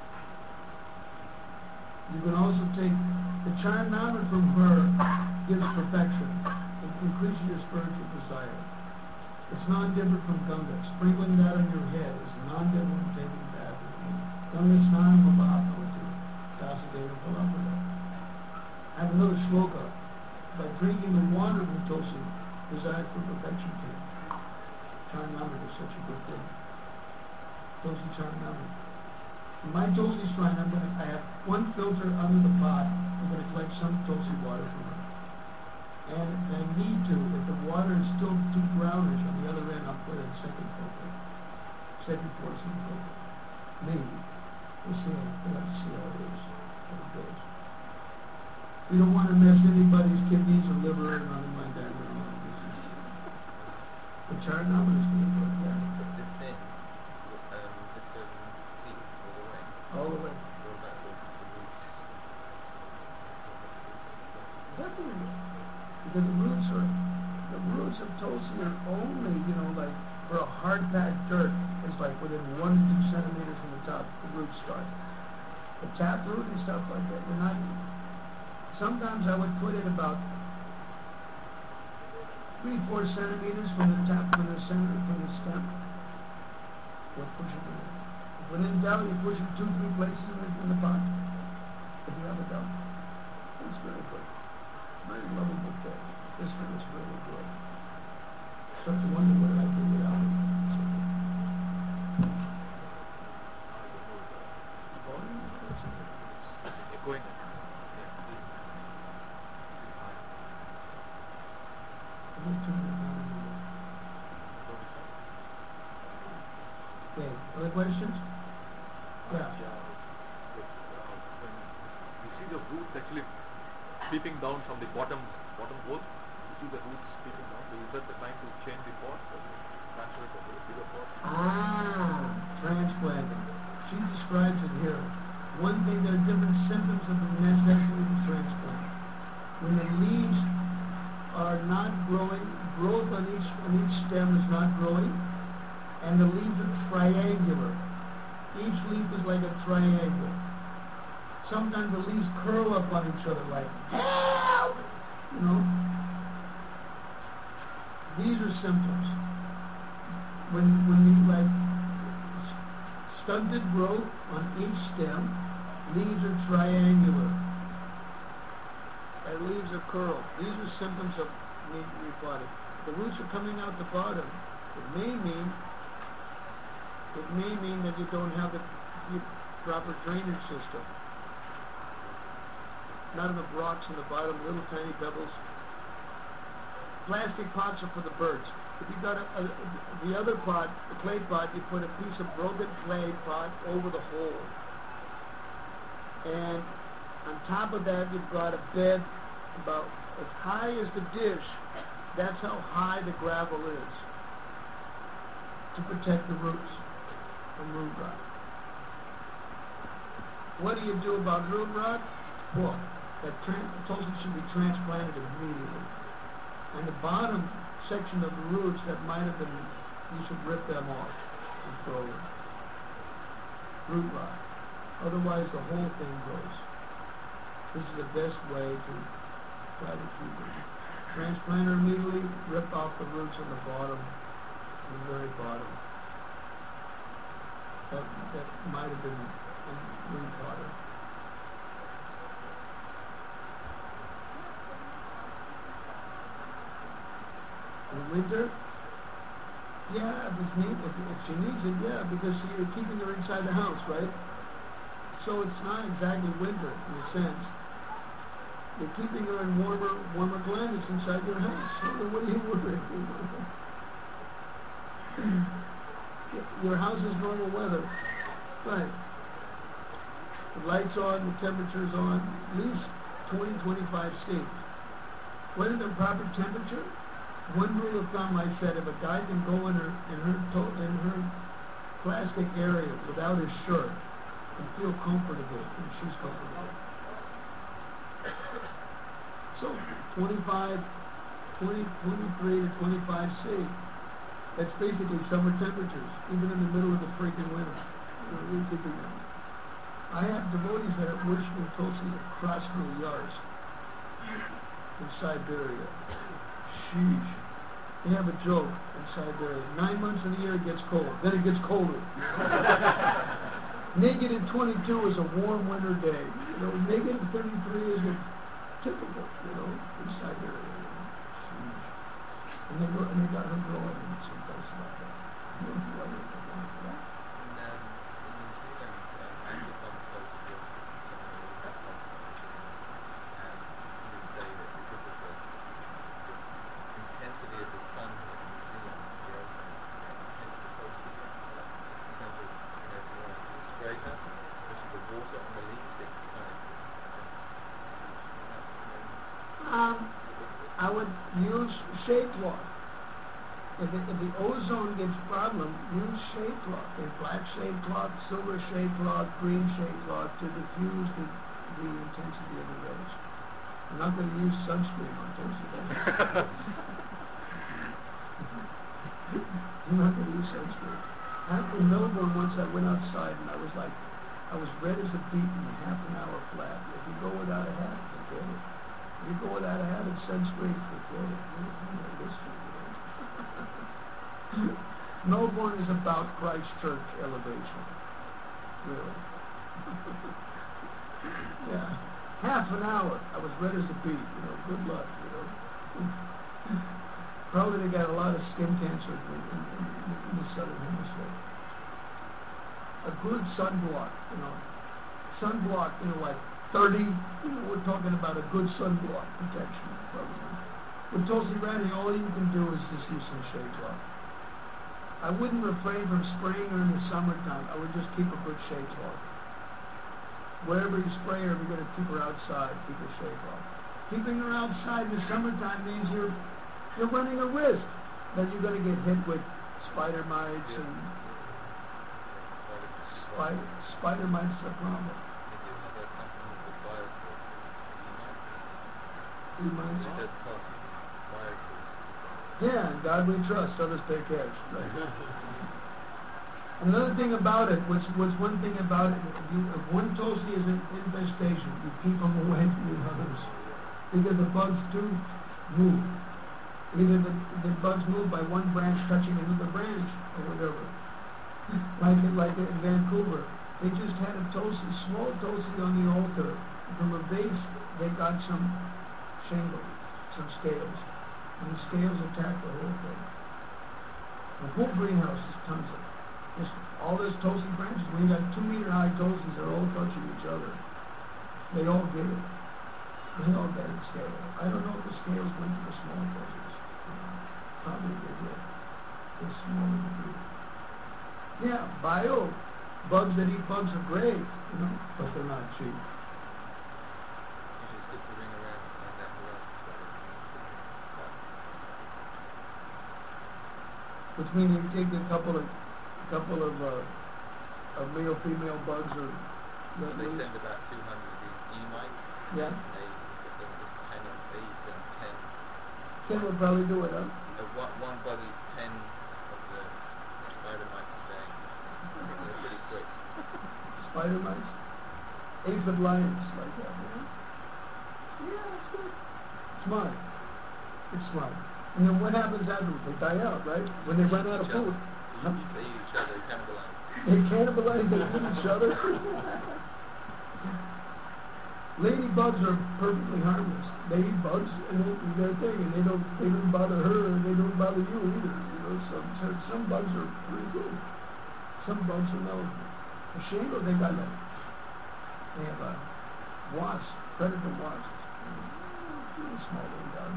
You can also take the Charnama from her gives perfection. It increases your spiritual desire. It's non-different from Ganga. Sprinkling that on your head is non-different from taking a bath. Ganga Snanam Mahaprabhu, Dasadeva Palapada. I have another shloka. By drinking the water from Tulsi, desire for perfection came. Charnamid is such a good thing. Tulsi Charnamid. In my Tulsi shrine, I have one filter under the pot. I'm going to collect some Tulsi water from it. And I need to, if the water is still too brownish on the other end, I'll put a second filter. Second portion filter. Maybe. We'll see. We'll have to see how it is. How it goes. We don't want to mess anybody's kidneys or liver or nothing like that. You know. The Charnamid is going to go like that. But this thing, just to see all the way. All the way. All that the roots. Definitely. Because the roots of Tulsi are only, like for a hard-packed dirt, it's like within 1 to 2 centimeters from the top, the roots start. The taproot and stuff like that, they're not. Sometimes I would put it about 3-4 centimeters from the top, from the center, from the stem. We'll push it in. When in doubt, you push it 2-3 places in the pot. If you have a doubt, it's very good. Very lovable thing. This one is really good. Start to wonder what I do without it. Echoing. Okay. Other questions? Yeah. When you see the roots actually peeping down from the bottom hole, you see the roots peeping down. So is that the time to change the pot or transfer it to a bigger pot? Transplanting. She describes it here. One thing, there are different symptoms of the necessity of transplant. When the leaves are not growing, growth on each stem is not growing, and the leaves are triangular. Each leaf is like a triangle. Sometimes the leaves curl up on each other like, help! These are symptoms. When you like stunted growth on each stem, leaves are triangular. And leaves are curled. These are symptoms of need to be potted. The roots are coming out the bottom. It may mean that you don't have the proper drainage system. Not enough rocks in the bottom, little tiny pebbles. Plastic pots are for the birds. If you got the other pot, the clay pot, you put a piece of broken clay pot over the hole. And on top of that, you've got a bed about as high as the dish. That's how high the gravel is to protect the roots from root rot. What do you do about root rot? Well, that Tulsi should be transplanted immediately. And the bottom section of the roots that might have been, you should rip them off and throw them. Root rot. Otherwise, the whole thing goes. This is the best way to try to keep it. Transplant her immediately, rip off the roots on the bottom, the very bottom. That might have been root water. In winter? Yeah, if she needs it, yeah, because you're keeping her inside the house, right? So it's not exactly winter in a sense. You're keeping her in warmer climates inside your house. So what are you worried about? Your house is normal weather. Right. The lights on, the temperature's on, at least 20-25 C. What is the proper temperature? One rule of thumb, I said, if a guy can go in her plastic area without his shirt and feel comfortable, and she's comfortable. So 23 to 25 C. That's basically summer temperatures, even in the middle of the freaking winter. We're keeping them. I have devotees that are worshiping Tulsi across the yards in Siberia. Sheesh. They have a joke in Siberia. 9 months of the year it gets cold. Then it gets colder. Negative 22 is a warm winter day. Negative 33 is a typical, in Siberia. Sheesh. And they got her growing in some places like that. You don't do anything like that. In New Zealand, active pharmacology is something really bad pharmacology, and you would say that because of the intensity of the sun here in New Zealand, the ozone tends to cause heat. In terms of, if you want to spray her, especially the water on the leaf sticks tight. I would use shade cloth. If the ozone gets problem, use shade cloth. There's black shade cloth, silver shade cloth, green shade cloth to diffuse the intensity of the rays. I'm not going to use sunscreen on toasty. I'm not going to use sunscreen. In Melbourne once I went outside and I was red as a beet in half an hour flat. If you go without a hat, forget it. If you go without a hat and sunscreen, forget it. Melbourne is about Christchurch elevation. Really. Yeah. Half an hour. I was red as a beet. Good luck. Probably they got a lot of skin cancer in the southern hemisphere. A good sunblock, sunblock, like 30, we're talking about a good sunblock protection, probably. With Tulsi Rani, all you can do is just use some shade cloth. I wouldn't refrain from spraying her in the summertime. I would just keep a good shade cloth. Wherever you spray her, you're going to keep her outside, keep her shade cloth. Keeping her outside in the summertime means you're running a risk that you're going to get hit with spider mites and spider mites are a problem. They do have a company called Bioforce. You might. It does cost Bioforce. Yeah, in God we trust, others pay cash. Right? Another thing about it, what's one thing about it, if one toasty is an infestation, you keep them away from the others. Because the bugs do move. Either the bugs move by one branch touching another branch or whatever. Like in Vancouver, they just had a toasty, small toasty on the altar. From a base, they got some shingle, some scales. And the scales attacked the whole thing. The whole greenhouse is tons of just all those toasty branches. When you got 2 meter high toasties, they're all touching each other. They all get it. They all get it scale. I don't know if the scales went to the small toasties. Probably they did. They're small and big. Yeah, bugs that eat bugs are great, but they're not cheap. Usually it's good to ring around and find out who else is better. Which means you take a couple of male female bugs or They send about 200 of these E-mites. Yeah. And they put them with 10 of these and 10. 10 would probably do it, huh? One bug eats 10 of the spider mites a day. They're pretty quick. Spider mites? Aphid lions, like that, Yeah, it's good. Smart. It's smart. And then what happens afterwards? They die out, right? When they run out of food. They eat each other, they cannibalize. They cannibalize, they eat each other. Ladybugs are perfectly harmless. They eat bugs and they do their thing, and they don't bother her, and they don't bother you either. Some bugs are pretty good. Some bugs are no. The shingle, they have wasps, predator wasps. Small little dog.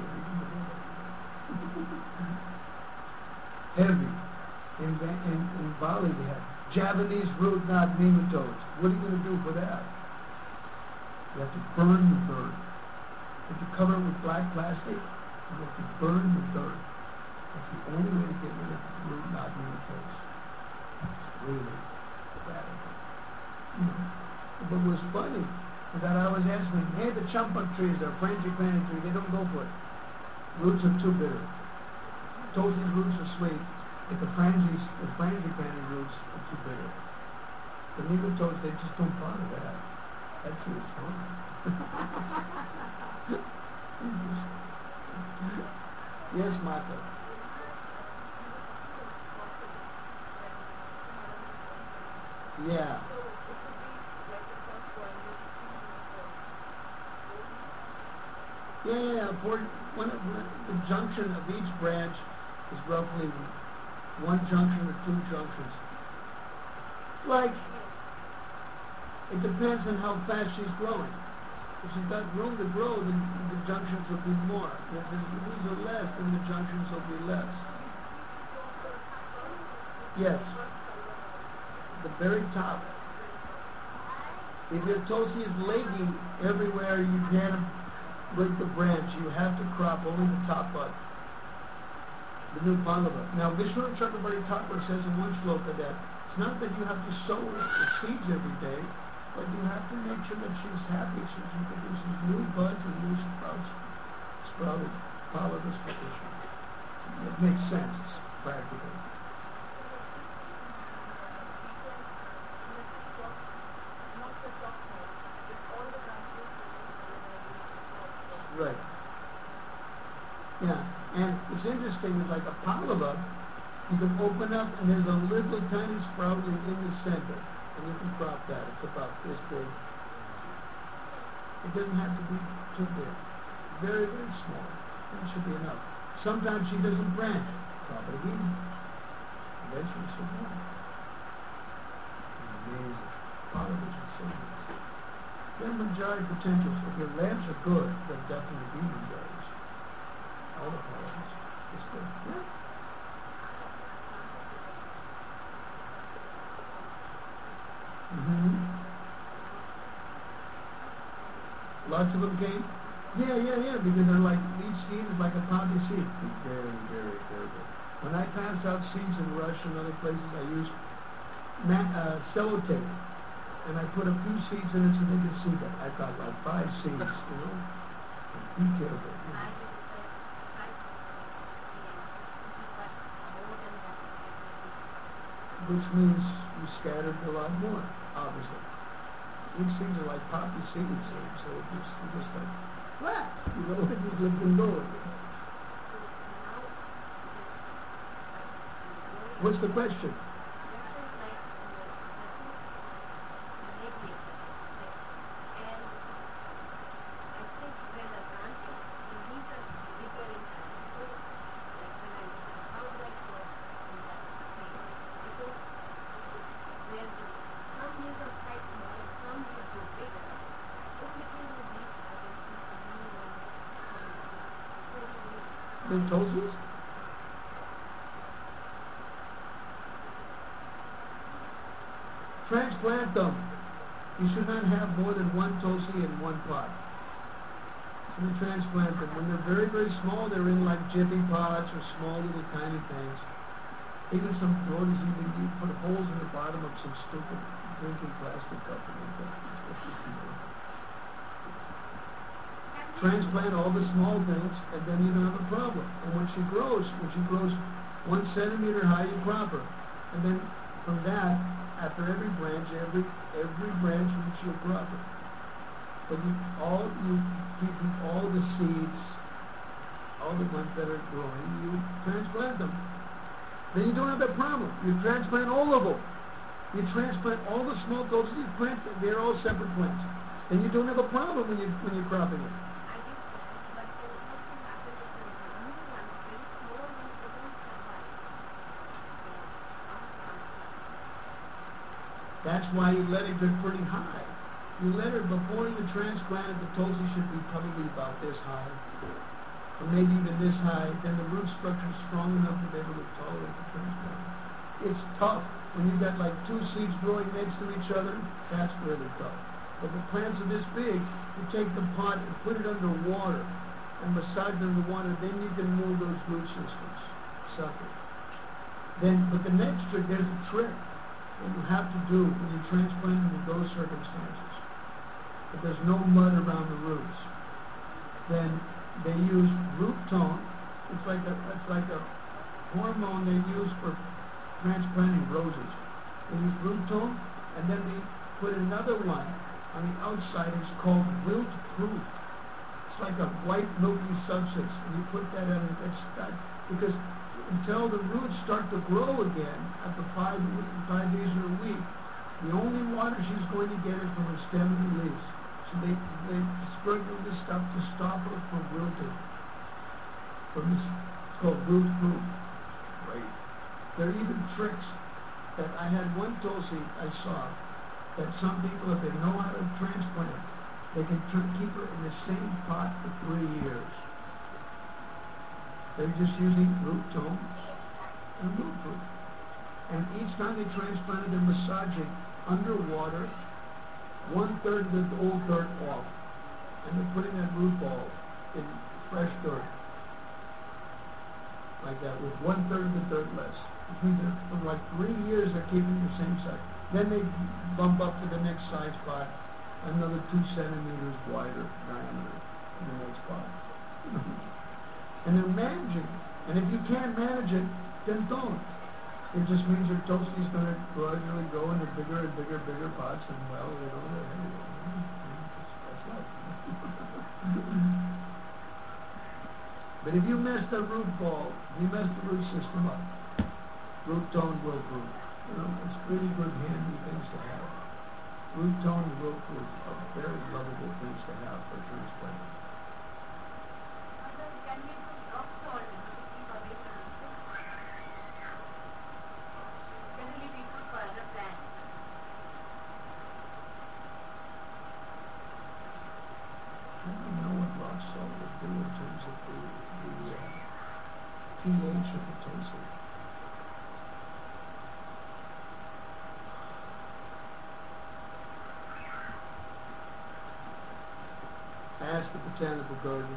Heavy. In Bali they have Javanese root knot nematodes. What are you going to do for that? You have to burn the bird. If you cover it with black plastic, you have to burn the bird. That's the only way to get rid of root knot nematodes. It's really bad. But it was funny that I was asking, hey, the champak trees, they're frangipani tree, they don't go for it. Roots are too bitter. Toasted roots are sweet, but the frangipani roots are too bitter. The nematodes, they just don't bother that. That tree is fine. Yes, Martha. Yeah. Yeah. The junction of each branch is roughly one junction or two junctions. Like, it depends on how fast she's growing. If she's got room to grow, then the junctions will be more. If the leaves are less, then the junctions will be less. Yes. The very top. If your Tulsi is leggy everywhere you can with the branch, you have to crop only the top bud. The new Pallava. Now, Vishnu Chakrabarti Thakur says in one shloka that it's not that you have to sow the seeds every day, but you have to make sure that she's happy so she produces new buds and new sprouted Pallavas for Vishnu. It makes sense. It's practical. Right. Yeah, and it's interesting, it's like a pallava, you can open up and there's a little tiny sproutling in the center, and you can crop that. It's about this big. It doesn't have to be too big. Very, very small. That should be enough. Sometimes she doesn't branch. Crop it again. Eventually she'll branch. Amazing. Pallavas are so nice. They're manjari potentials. If your lamps are good, they'll definitely be manjaris. All the pallavas. It's good. Yeah. Lots of them came? Yeah, because they're like, each seed is like a poppy seed. Very, very, very good. When I pass out seeds in Russia and other places, I use sellotape. And I put a few seeds in it so they can see that. I've got like 5 seeds, you know. Be careful. You know. Which means you scattered a lot more, obviously. These seeds are like poppy seeds, so you're just like, what? You know, it just let them go. What's the question? Big Tulsis? Transplant them. You should not have more than 1 Tulsi in one pot. So you transplant them. When they're very, very small, they're in like jiffy pots or small little tiny things. Even some devotees even put holes in the bottom of some stupid drinking plastic cup. Transplant all the small things, and then you don't have a problem. And when she grows 1 centimeter high, you crop her. And then from that, after every branch which you'll crop her. But you keep all the seeds, all the ones that are growing, you transplant them. Then you don't have that problem. You transplant all of them. You transplant all the small doses, they're all separate plants. And you don't have a problem when you're cropping it. That's why you let it get pretty high. You let her, before you transplant it, the Tulsi should be probably about this high, or maybe even this high. Then the root structure is strong enough to be able to tolerate the transplant. It's tough. When you've got like 2 seeds growing next to each other, that's really tough. But the plants are this big, you take the pot and put it under water, and massage it under water, then you can move those root systems. Sucker. But the next trick, there's a trick. What you have to do when you transplant under those circumstances, if there's no mud around the roots, then they use root tone. It's like a hormone they use for transplanting roses. They use root tone, and then they put another one on the outside. It's called wilt proof. It's like a white milky substance, and you put that on it. Because until the roots start to grow again after 5 days or a week, the only water she's going to get is from her stem and leaves. So they sprinkle this stuff to stop her from wilting. From this, it's called wilt proof. Right. There are even tricks that I had one Tulsi I saw that some people, if they know how to transplant, they can keep her in the same pot for 3 years. They're just using root tones and root root. And each time they transplant it, they're massaging underwater, 1/3 of the old dirt off. And they're putting that root ball in fresh dirt. Like that, with 1/3 of the dirt less. Which means that for like 3 years they're keeping the same size. Then they bump up to the next size pot, another 2 centimeters wider diameter in the next pot. And they're managing. And if you can't manage it, then don't. It just means your Tulsi is going to gradually go into bigger and bigger pots, and well, that's life. But if you mess the root ball, if you mess the root system up, root tone will proof. It's pretty good, handy things to have. Root tone and will proof are very lovable things to have for transplant. Can we put rock salt to keep away from the food? Generally we put for other plants. I don't know what rock salt would do in terms of the pH of the Tulsi. Ask the botanical garden.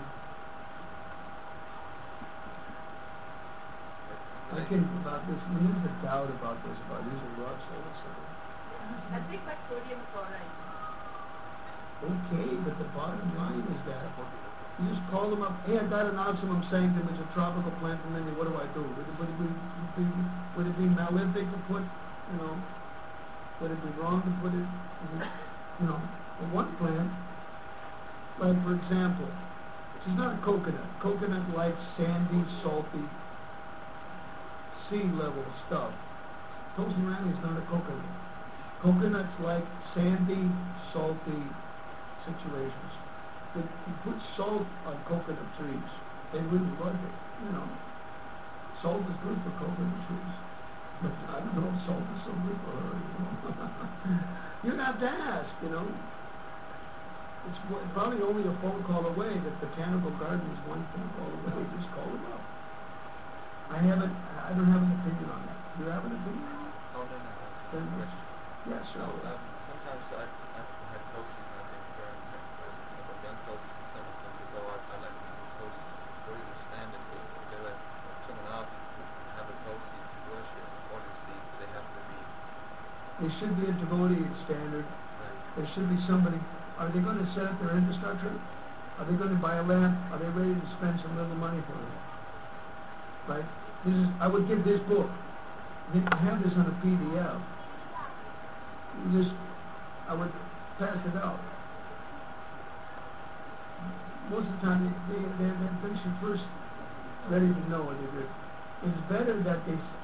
I think about this, there's a doubt about this, about using rock salt or something. Nothing but sodium chloride. Okay, but the bottom line is that you just call them up, hey, I got an osmum sanctum, it's a tropical plant from India, what do I do? Would it be malefic to put, would it be wrong to put it, in one plant? Like, for example, she's not a coconut. Coconut likes sandy, salty, sea level stuff. Tulsi Rani is not a coconut. Coconuts like sandy, salty situations. But you put salt on coconut trees, they wouldn't like it, Salt is good for coconut trees. But I don't know if salt is so good for her, You'd have to ask, It's probably only a phone call away. The botanical garden is one phone call away. Just call them up. I don't have an opinion on that. Do you have an opinion? Oh, no. Then, yes, No, sir. sometimes I've had Tulsis, I think, young Tulsis, and some ago I like Tulsis, really standard. If they let someone out and have a Tulsi to worship, obviously they have to be. They should be a devotee standard. Right. There should be somebody. Are they going to set up their infrastructure? Are they going to buy a lamp? Are they ready to spend some little money for it? Right? I would give this book. I have this on a PDF. I would pass it out. Most of the time, they should first ready to know what they do. It's better that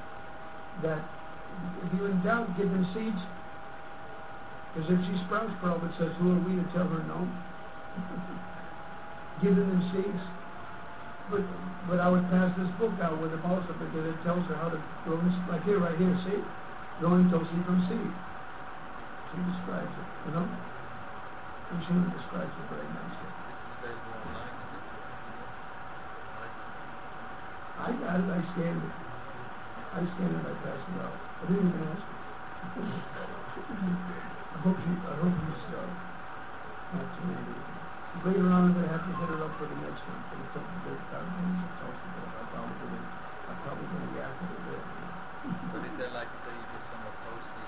if you're in doubt, give them seeds. Because if she sprouts, Prabhupada says, who are we to tell her no? Giving them seeds. But I would pass this book out with them also because it tells her how to grow this, like right here, see? Growing Tulsi from seed. She describes it, And she describes it very nicely. I got it, I scanned it. I passed it out. I didn't even ask her. I hope he's not too angry. Later on, I'm going to have to hit her up for the next one. For the I'm probably going to yak it a bit. But is there, like, say you just somewhat Tulsi,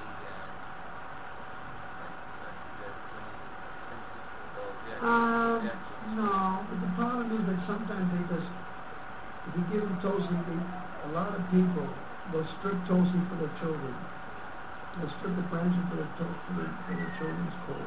no, but the problem is that sometimes if you give them Tulsi, a lot of people will strip Tulsi for their children. They'll strip the branches for their children's coal.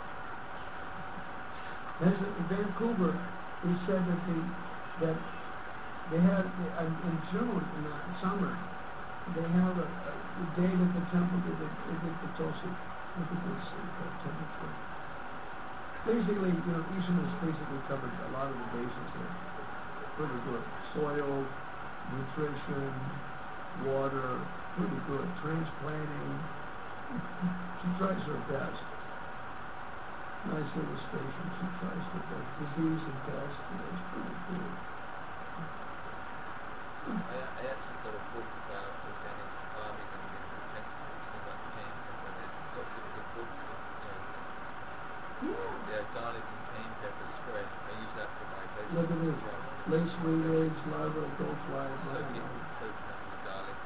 In Vancouver, they said that they have in June, in the summer, they have a day that the temple did the Tulsi. Look at this temperature. Basically, Ishan has basically covered a lot of the bases there. Pretty good. Soil, nutrition, water, pretty good. Transplanting. She tries her best. Nice illustration. She tries her best. Disease and pest. It's pretty good. I actually got a book about organic farming and protecting about cancer, but it's a book. Yeah, garlic and cane pepper spray. I use that for my vegetable. Look at this. Lace wing eggs, larva, goldfly, Soak it with garlic.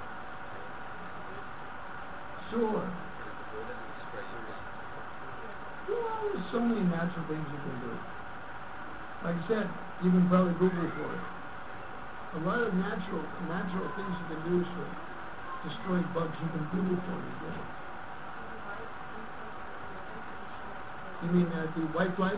Sure. Put it in the water and spray your veins. Well, there's so many natural things you can do. Like I said, you can probably Google for it. A lot of natural things you can do for destroying bugs. You can Google for it. Yeah. You mean the white flies?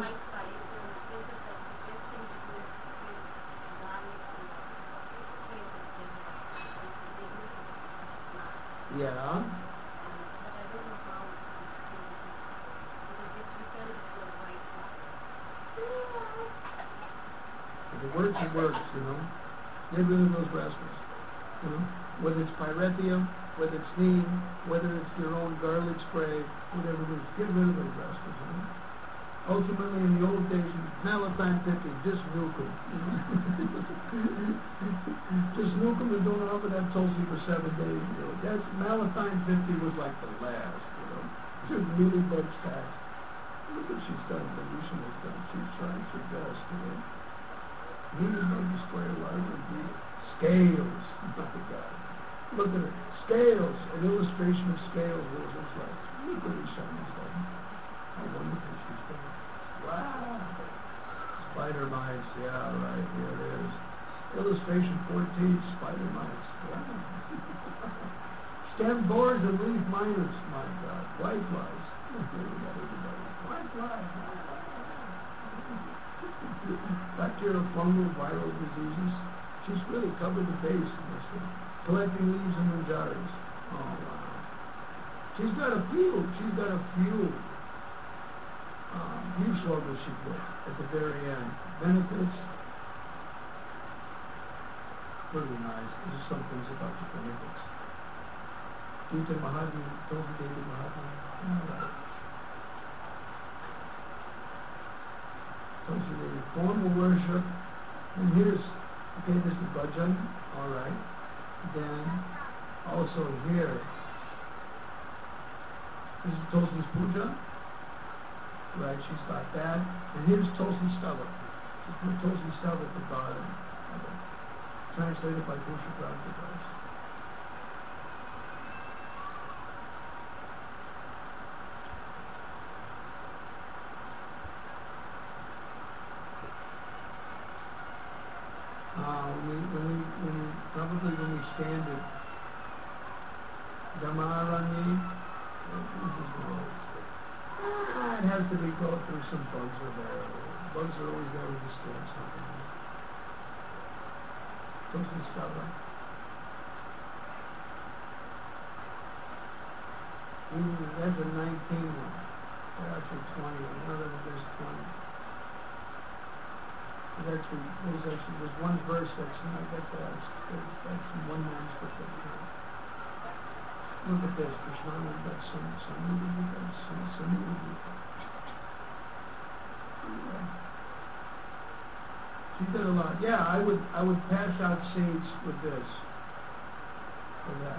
Yeah. If it works, it works, Get rid of those rascals, Whether it's pyrethrum, whether it's neem, whether it's your own garlic spray, whatever it is, get rid of those rascals, Ultimately, in the old days, malathion 50, just nuke them. Just nuke them and don't offer that Tulsi for 7 days. That's malathion 50 was like the last, Just really bugs fast. Look what she's done, what Lucian has done. She's trying her best, He's going to destroy a lot of the scales. My God. Look at it. Scales. An illustration of scales. What it looks like. Look what he's showing us. How wonderful she's done. Wow. Spider mites. Yeah, right. Here it is. Illustration 14. Spider mites. Wow. Stem borers and leaf miners. My God. White flies. Here we got everybody. White flies. Bacterial, fungal, viral diseases. She's really covered the base in this thing. Collecting leaves and manjaris. Oh, wow. She's got a few slogans she put at the very end. Benefits. Pretty nice. This is some things about the benefits. Gita Mahatma, Toby David Mahatma. All right. Consider formal worship, and here's, this is bhajan, all right. Then, also here, this is Tulsi's puja, right, she's got that. And here's Tulsi Stava. She put Tulsi Stava at the bottom, translated by Pusha Prabhupada. When we stand at Dhamarani, it has to be go through some bugs are there. Bugs are always there to disturb something. Tulsi Stava. That's a 19 one. They're actually 20. Another one is 20. There's one verse that's not that's one manuscript of the Look at this, Krishnana, that's some She did a lot. Yeah, I would pass out seeds with this. For that.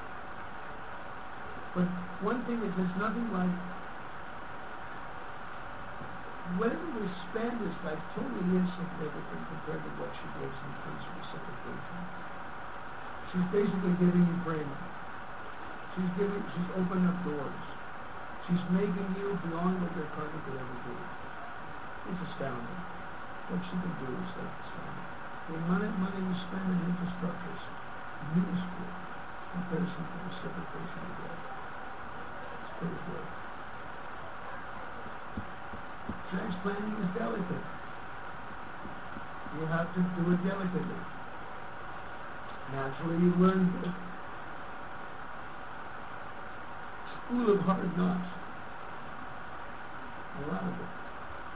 But one thing is there's nothing like whatever we spend is like totally insignificant compared to what she gives in terms of reciprocation. She's basically giving you prema. She's opening up doors. She's making you beyond what your karma could ever do. It's astounding. What she can do is like astounding. The amount of money you spend in infrastructure is minuscule in comparison to the reciprocation you get. It's pretty good. Transplanting is delicate. You have to do it delicately. Naturally, you learn the school of hard knocks. A lot of it.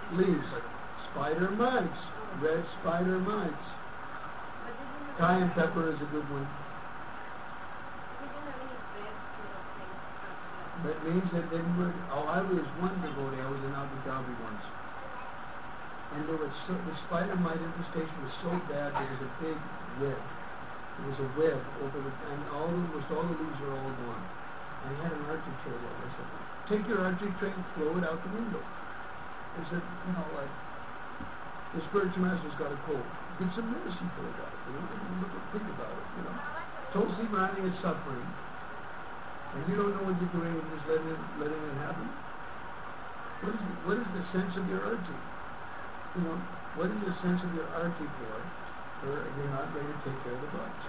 leaves. Spider mites. Red spider mites. But they didn't have Cayenne pepper is a good one. they didn't have any bread sort of thing. That means that they were, I was one devotee, I was in Abu Dhabi once. And there was the spider mite infestation was so bad, there was a big web. There was a web over the, and almost all the leaves are all gone. And he had an arctic tray there. I said, take your arctic tray and throw it out the window. I said, like, the spiritual master's got a cold. Get some medicine for the guy, think about it, Tulsi Rani is suffering. And you don't know what you're doing and just letting it happen. What is the sense of your arti? What is the sense of your arti for if you're not ready to take care of the bugs?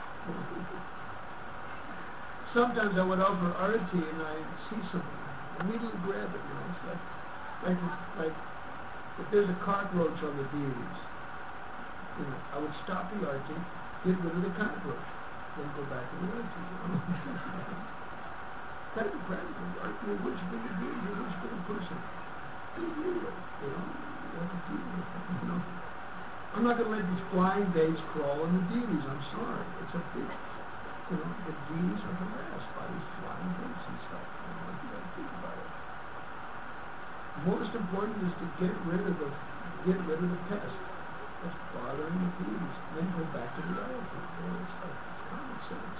Sometimes I would offer arti and I see something, immediately grab it, It's like if there's a cockroach on the deities, I would stop the arti, get rid of the cockroach, then go back to the arti, Kind of practical. You're worshiping a deity, you're worshiping a person. You have to deal with it, I'm not going to let these flying dates crawl on the deities. I'm sorry. It's a big, the deities are harassed by these flying dates and stuff. You got to think about it. Most important is to get rid of the pest that's bothering the deities. Then go back to the reality. It's common sense.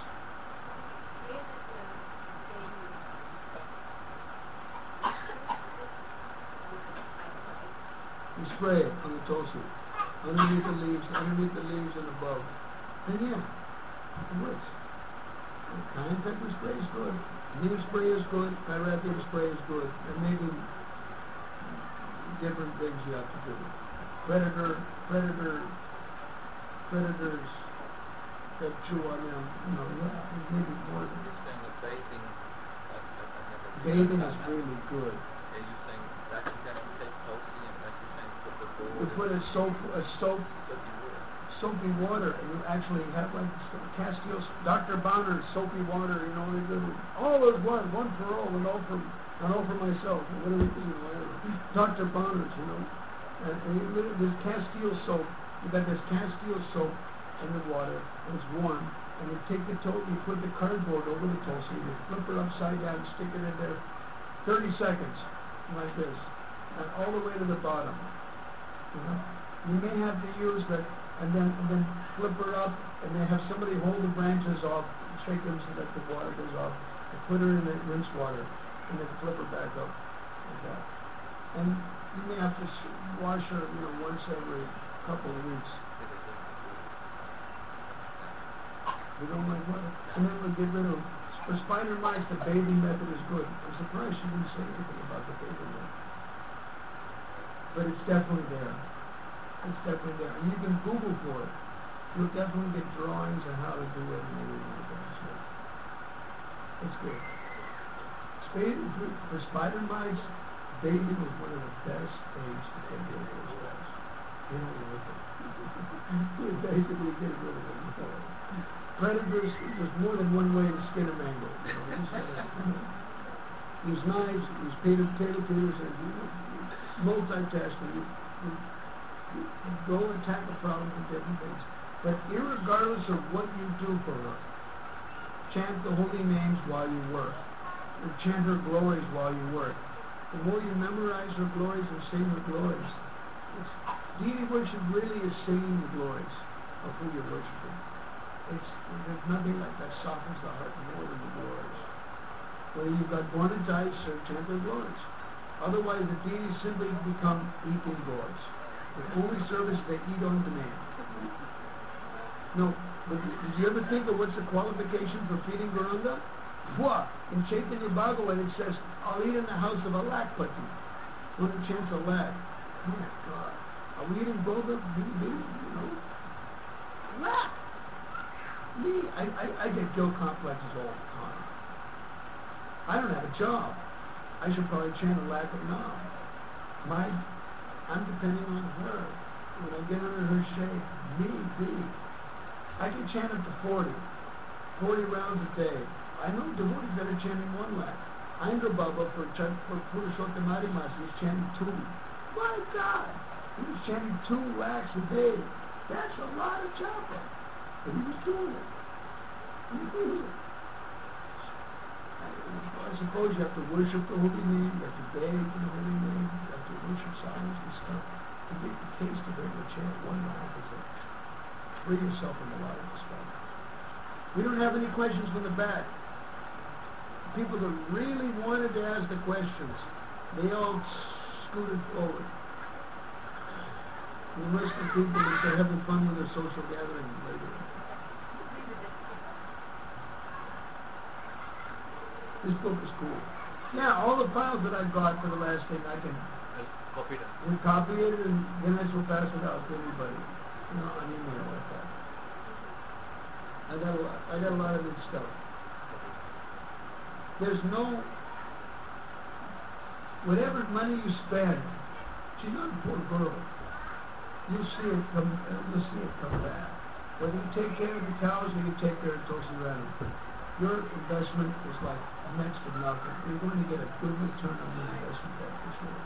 You spray it on the tulsi, underneath the leaves and above. And it works. Cayenne pepper spray is good. Neem spray is good. Pyrethium spray is good. And maybe different things you have to do. Predators that chew on them, maybe more than You're saying that bathing, bathing is really good. are you saying that you have to take Tulsi and that you're saying put the bowl You put soapy water, and you actually have like Castile, Dr. Bonner's soapy water, all is one for all, and all for myself, whatever it is, Dr. Bonner's, and there's Castile soap, you got this Castile soap in the water, and it's warm, and you take the you put the cardboard over the tulsi, you flip it upside down, stick it in there, 30 seconds, like this, and all the way to the bottom. You may have to use that, and then flip her up, and then have somebody hold the branches off, shake them so that the water goes off, and put her in the rinse water, and then flip her back up, like that. And you may have to wash her, once every couple of weeks. You don't like what? And then we'll get rid of, for spider mites, the bathing method is good. I'm surprised she didn't say anything about the bathing method. But it's definitely there. It's definitely there. And you can Google for it. You'll definitely get drawings on how to do it and everything like that. So it's good. For spider mites, bathing is one of the best things to take care of those guys. You don't like it. You basically get rid of them. Predators, there's more than one way to skin a mango. Use knives, use potato peelers, and multitasking. You go attack the problem with different things. But irregardless of what you do for her, chant the holy names while you work. Or chant her glories while you work. The more you memorize her glories and sing her glories, deity worship really is singing the glories of who you're worshiping. There's nothing like that softens the heart more than the glories. Whether you've got born and died, chant their glories. Otherwise, the deities simply become eating gods. The only service they eat on demand. No, but did you ever think of what's the qualification for feeding Gauranga? What? In Chaitanya Bhagavat it says, I'll eat in the house of a lakpati. One who chants a lakh. Oh my God. Are we eating boba? Lakh! Me, I get guilt complexes all the time. I don't have a job. I should probably chant a lakh of Nam. I'm depending on her. When I get under her shade, I can chant up to 40 rounds a day. I know devotees that are chanting 1 lakh. Indra Baba for Purushottamari Mas, he's chanting 2. My God! He was chanting 2 racks a day. That's a lot of japa. But he was doing it. He was doing it. I suppose you have to worship the holy name, you have to beg in the holy name, you have to worship silence and stuff. To get the taste of it, you chant 1 rack is it. Free yourself from a lot of this stuff. We don't have any questions from the back. People that really wanted to ask the questions, they all scooted forward. The rest of the people, they're having fun with their social gathering later. This book is cool. Yeah, all the files that I got for the last thing, I can Copy them. we copy it and then I will pass it out to anybody. On email like that. I got a lot of good stuff. There's no whatever money you spend, she's not a poor girl. You'll see it come back. Whether you take care of the cows or you take care of Tulsi Rani, your investment is like next to nothing. You're going to get a good return on your investment, that's for sure.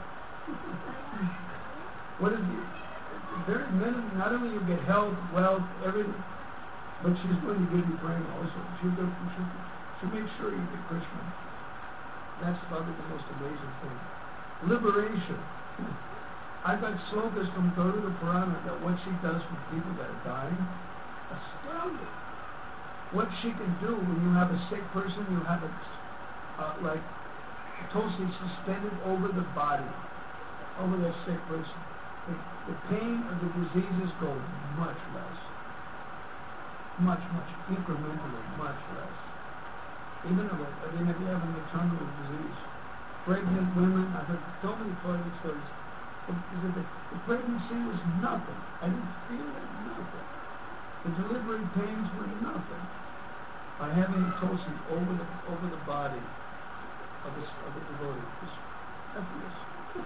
What is the very minimum? Not only you get health, wealth, everything, but she's going to give you brain also. She'll make sure you get Krishna. That's probably the most amazing thing. Liberation. I've got slokas from Garuda Purana that what she does for people that are dying, astounding. What she can do when you have a sick person, you have it like Tulsi suspended over the body, over that sick person. The pain of the diseases go much less. Much, incrementally, much less. Even if you have an terminal disease. Pregnant women, I've heard so many funny stories. The pregnancy was nothing. I didn't feel it, nothing. The delivery pains were nothing. By having Tulsi over the body of the devotee. It's effortless.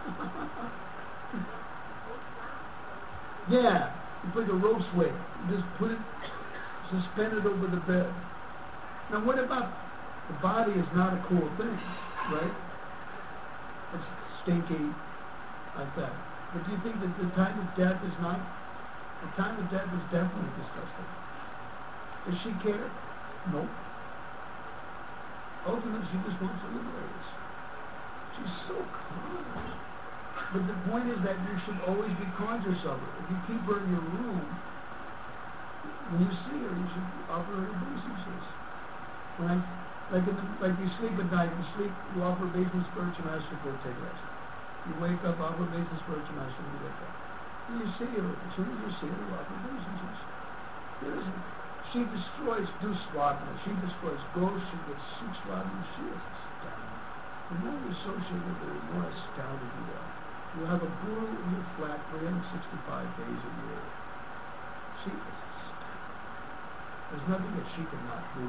Yeah, it's like a rope swing. You just put it suspended over the bed. Now what about the body is not a cool thing, right? It's stinky, like that. But do you think that the time of death is not? The time of death is definitely disgusting. Does she care? Nope. Ultimately, she just wants to liberate us. She's so calm. But the point is that you should always be conscious of her. If you keep her in your room, when you see her, you should offer her obeisances. Like you sleep at night, you offer obeisance first and ask her to go take rest. You wake up, offer obeisance first and ask her to wake up. And you see her, as soon as you see her, you offer obeisances. She destroys Duswadna, she destroys ghosts, she gets Sukswadna, she is astounding. The more you associate with her, the more astounded you are. You have a guru in your flat 365 days a year. She is astounding. There's nothing that she cannot do.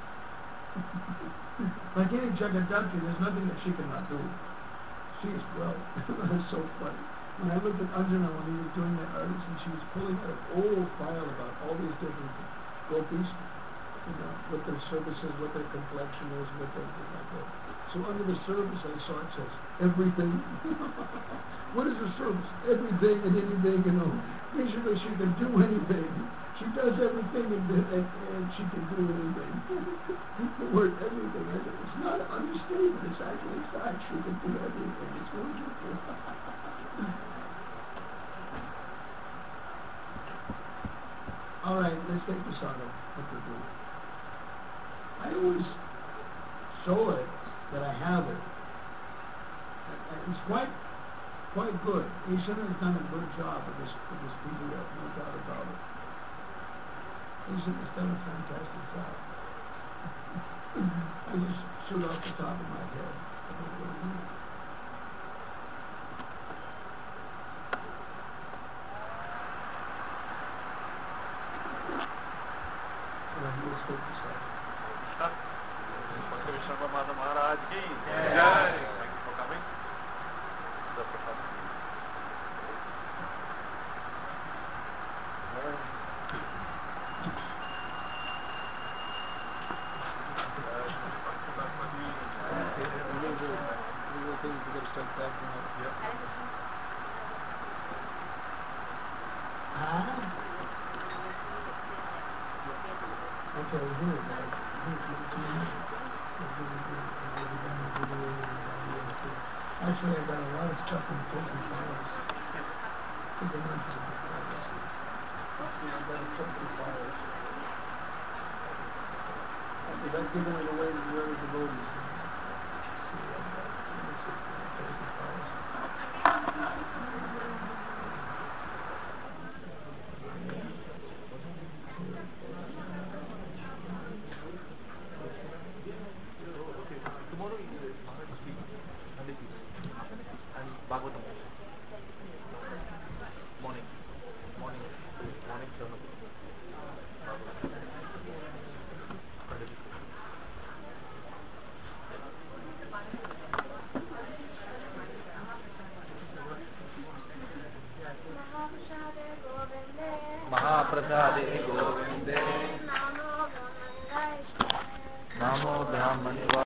Like any Jagadadki, there's nothing that she cannot do. She is well. That's so funny. When I looked at Anjana when he was doing that artist, and she was pulling out an old file about all these different gopis, what their service is, what their complexion is, what their like that. So under the service, I saw it says everything. What is the service? Everything and anything, Basically, she can do anything. She does everything and she can do anything. The word everything, it's not an understatement, it's actually fact. She can do everything. It's wonderful. All right, let's take the saga. What to do. I always show it that I have it. And it's quite good. Ishan has done a good job with this PDF, no doubt about it. Ishan has done a fantastic job. I just shoot off the top of my head. I don't really know. Let's take this out. Vishwanath Maharaj ki Jai. Jai. Thank you for coming. We will get stuff back. Yeah. Okay, here it goes. Actually, I got a lot of stuff in paper files. I think I mentioned it before. I got a paper files. Without giving it away to the other devotees. Paper files. Okay, tomorrow you Maharaj speak Sunday and Bhagavatam also. Morning sermon. महाप्रसादे गोविंदे नामो ब्रह्मण्य नामो ब्राह्मणे